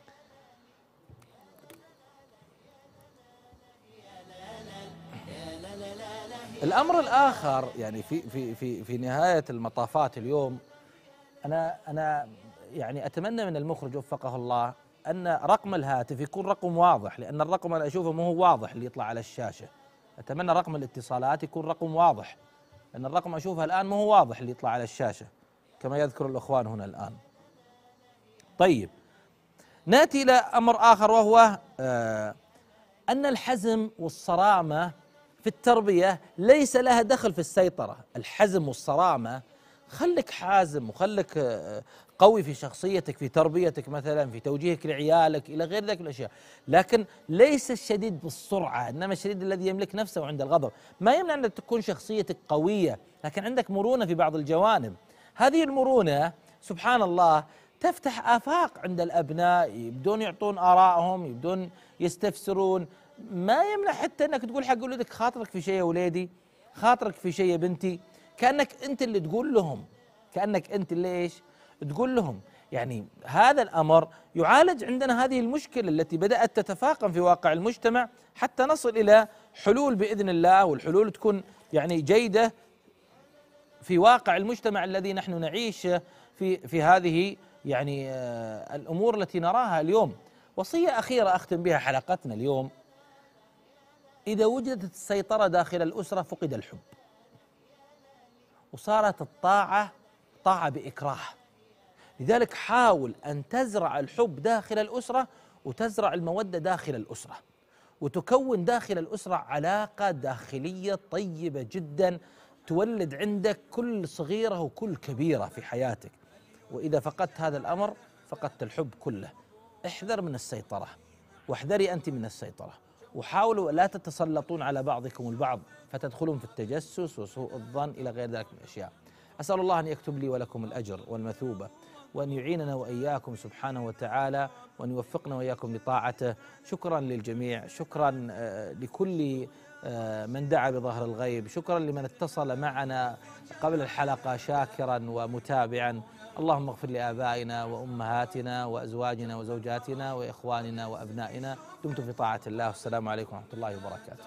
الأمر الآخر يعني في نهاية المطافات اليوم، أنا يعني أتمنى من المخرج وفقه الله أن رقم الهاتف يكون رقم واضح، لأن الرقم أنا أشوفه مو هو واضح اللي يطلع على الشاشة. أتمنى رقم الاتصالات يكون رقم واضح، لأن الرقم أشوفه الآن مو هو واضح اللي يطلع على الشاشة كما يذكر الأخوان هنا الآن. طيب نأتي إلى أمر آخر، وهو أن الحزم والصرامة في التربية ليس لها دخل في السيطرة. الحزم والصرامة، خلك حازم وخلك قوي في شخصيتك، في تربيتك مثلا، في توجيهك لعيالك إلى غير ذلك الأشياء، لكن ليس الشديد بالسرعة، إنما الشديد الذي يملك نفسه عند الغضب. ما يمنع أن تكون شخصيتك قوية، لكن عندك مرونة في بعض الجوانب. هذه المرونة سبحان الله تفتح آفاق عند الأبناء، يبدون يعطون آرائهم، يبدون يستفسرون. ما يمنع حتى أنك تقول حق ولدك خاطرك في شيء يا وليدي، خاطرك في شيء يا بنتي، كأنك أنت اللي تقول لهم، كأنك أنت اللي إيش تقول لهم. يعني هذا الأمر يعالج عندنا هذه المشكلة التي بدأت تتفاقم في واقع المجتمع، حتى نصل إلى حلول بإذن الله، والحلول تكون يعني جيدة في واقع المجتمع الذي نحن نعيش في هذه يعني الأمور التي نراها اليوم. وصية أخيرة أختم بها حلقتنا اليوم: إذا وجدت السيطرة داخل الأسرة فقد الحب، وصارت الطاعة طاعة بإكراه. لذلك حاول أن تزرع الحب داخل الأسرة، وتزرع المودة داخل الأسرة، وتكون داخل الأسرة علاقة داخلية طيبة جدا تولد عندك كل صغيرة وكل كبيرة في حياتك. وإذا فقدت هذا الأمر فقدت الحب كله. احذر من السيطرة، واحذري أنت من السيطرة، وحاولوا لا تتسلطون على بعضكم البعض فتدخلون في التجسس وسوء الظن إلى غير ذلك من الأشياء. أسأل الله أن يكتب لي ولكم الأجر والمثوبة، وأن يعيننا وإياكم سبحانه وتعالى، وأن يوفقنا وإياكم لطاعته. شكرا للجميع، شكرا لكل من دعا بظهر الغيب، شكرا لمن اتصل معنا قبل الحلقة شاكرا ومتابعا. اللهم اغفر لآبائنا وأمهاتنا وأزواجنا وزوجاتنا وإخواننا وأبنائنا. دمتم في طاعة الله، والسلام عليكم ورحمة الله وبركاته.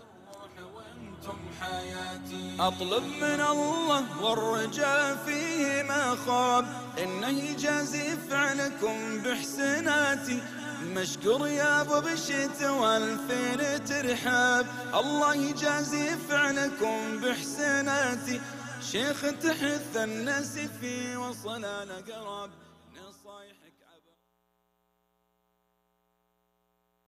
أطلب من الله والرجاء فيه ما خاب، إنه يجازي فعلكم بحسناتي. مشكور يا ابو بشت والفين ترحاب، الله يجازي فعلكم بحسناتي. شيخ تحث الناس في وصلنا قراب.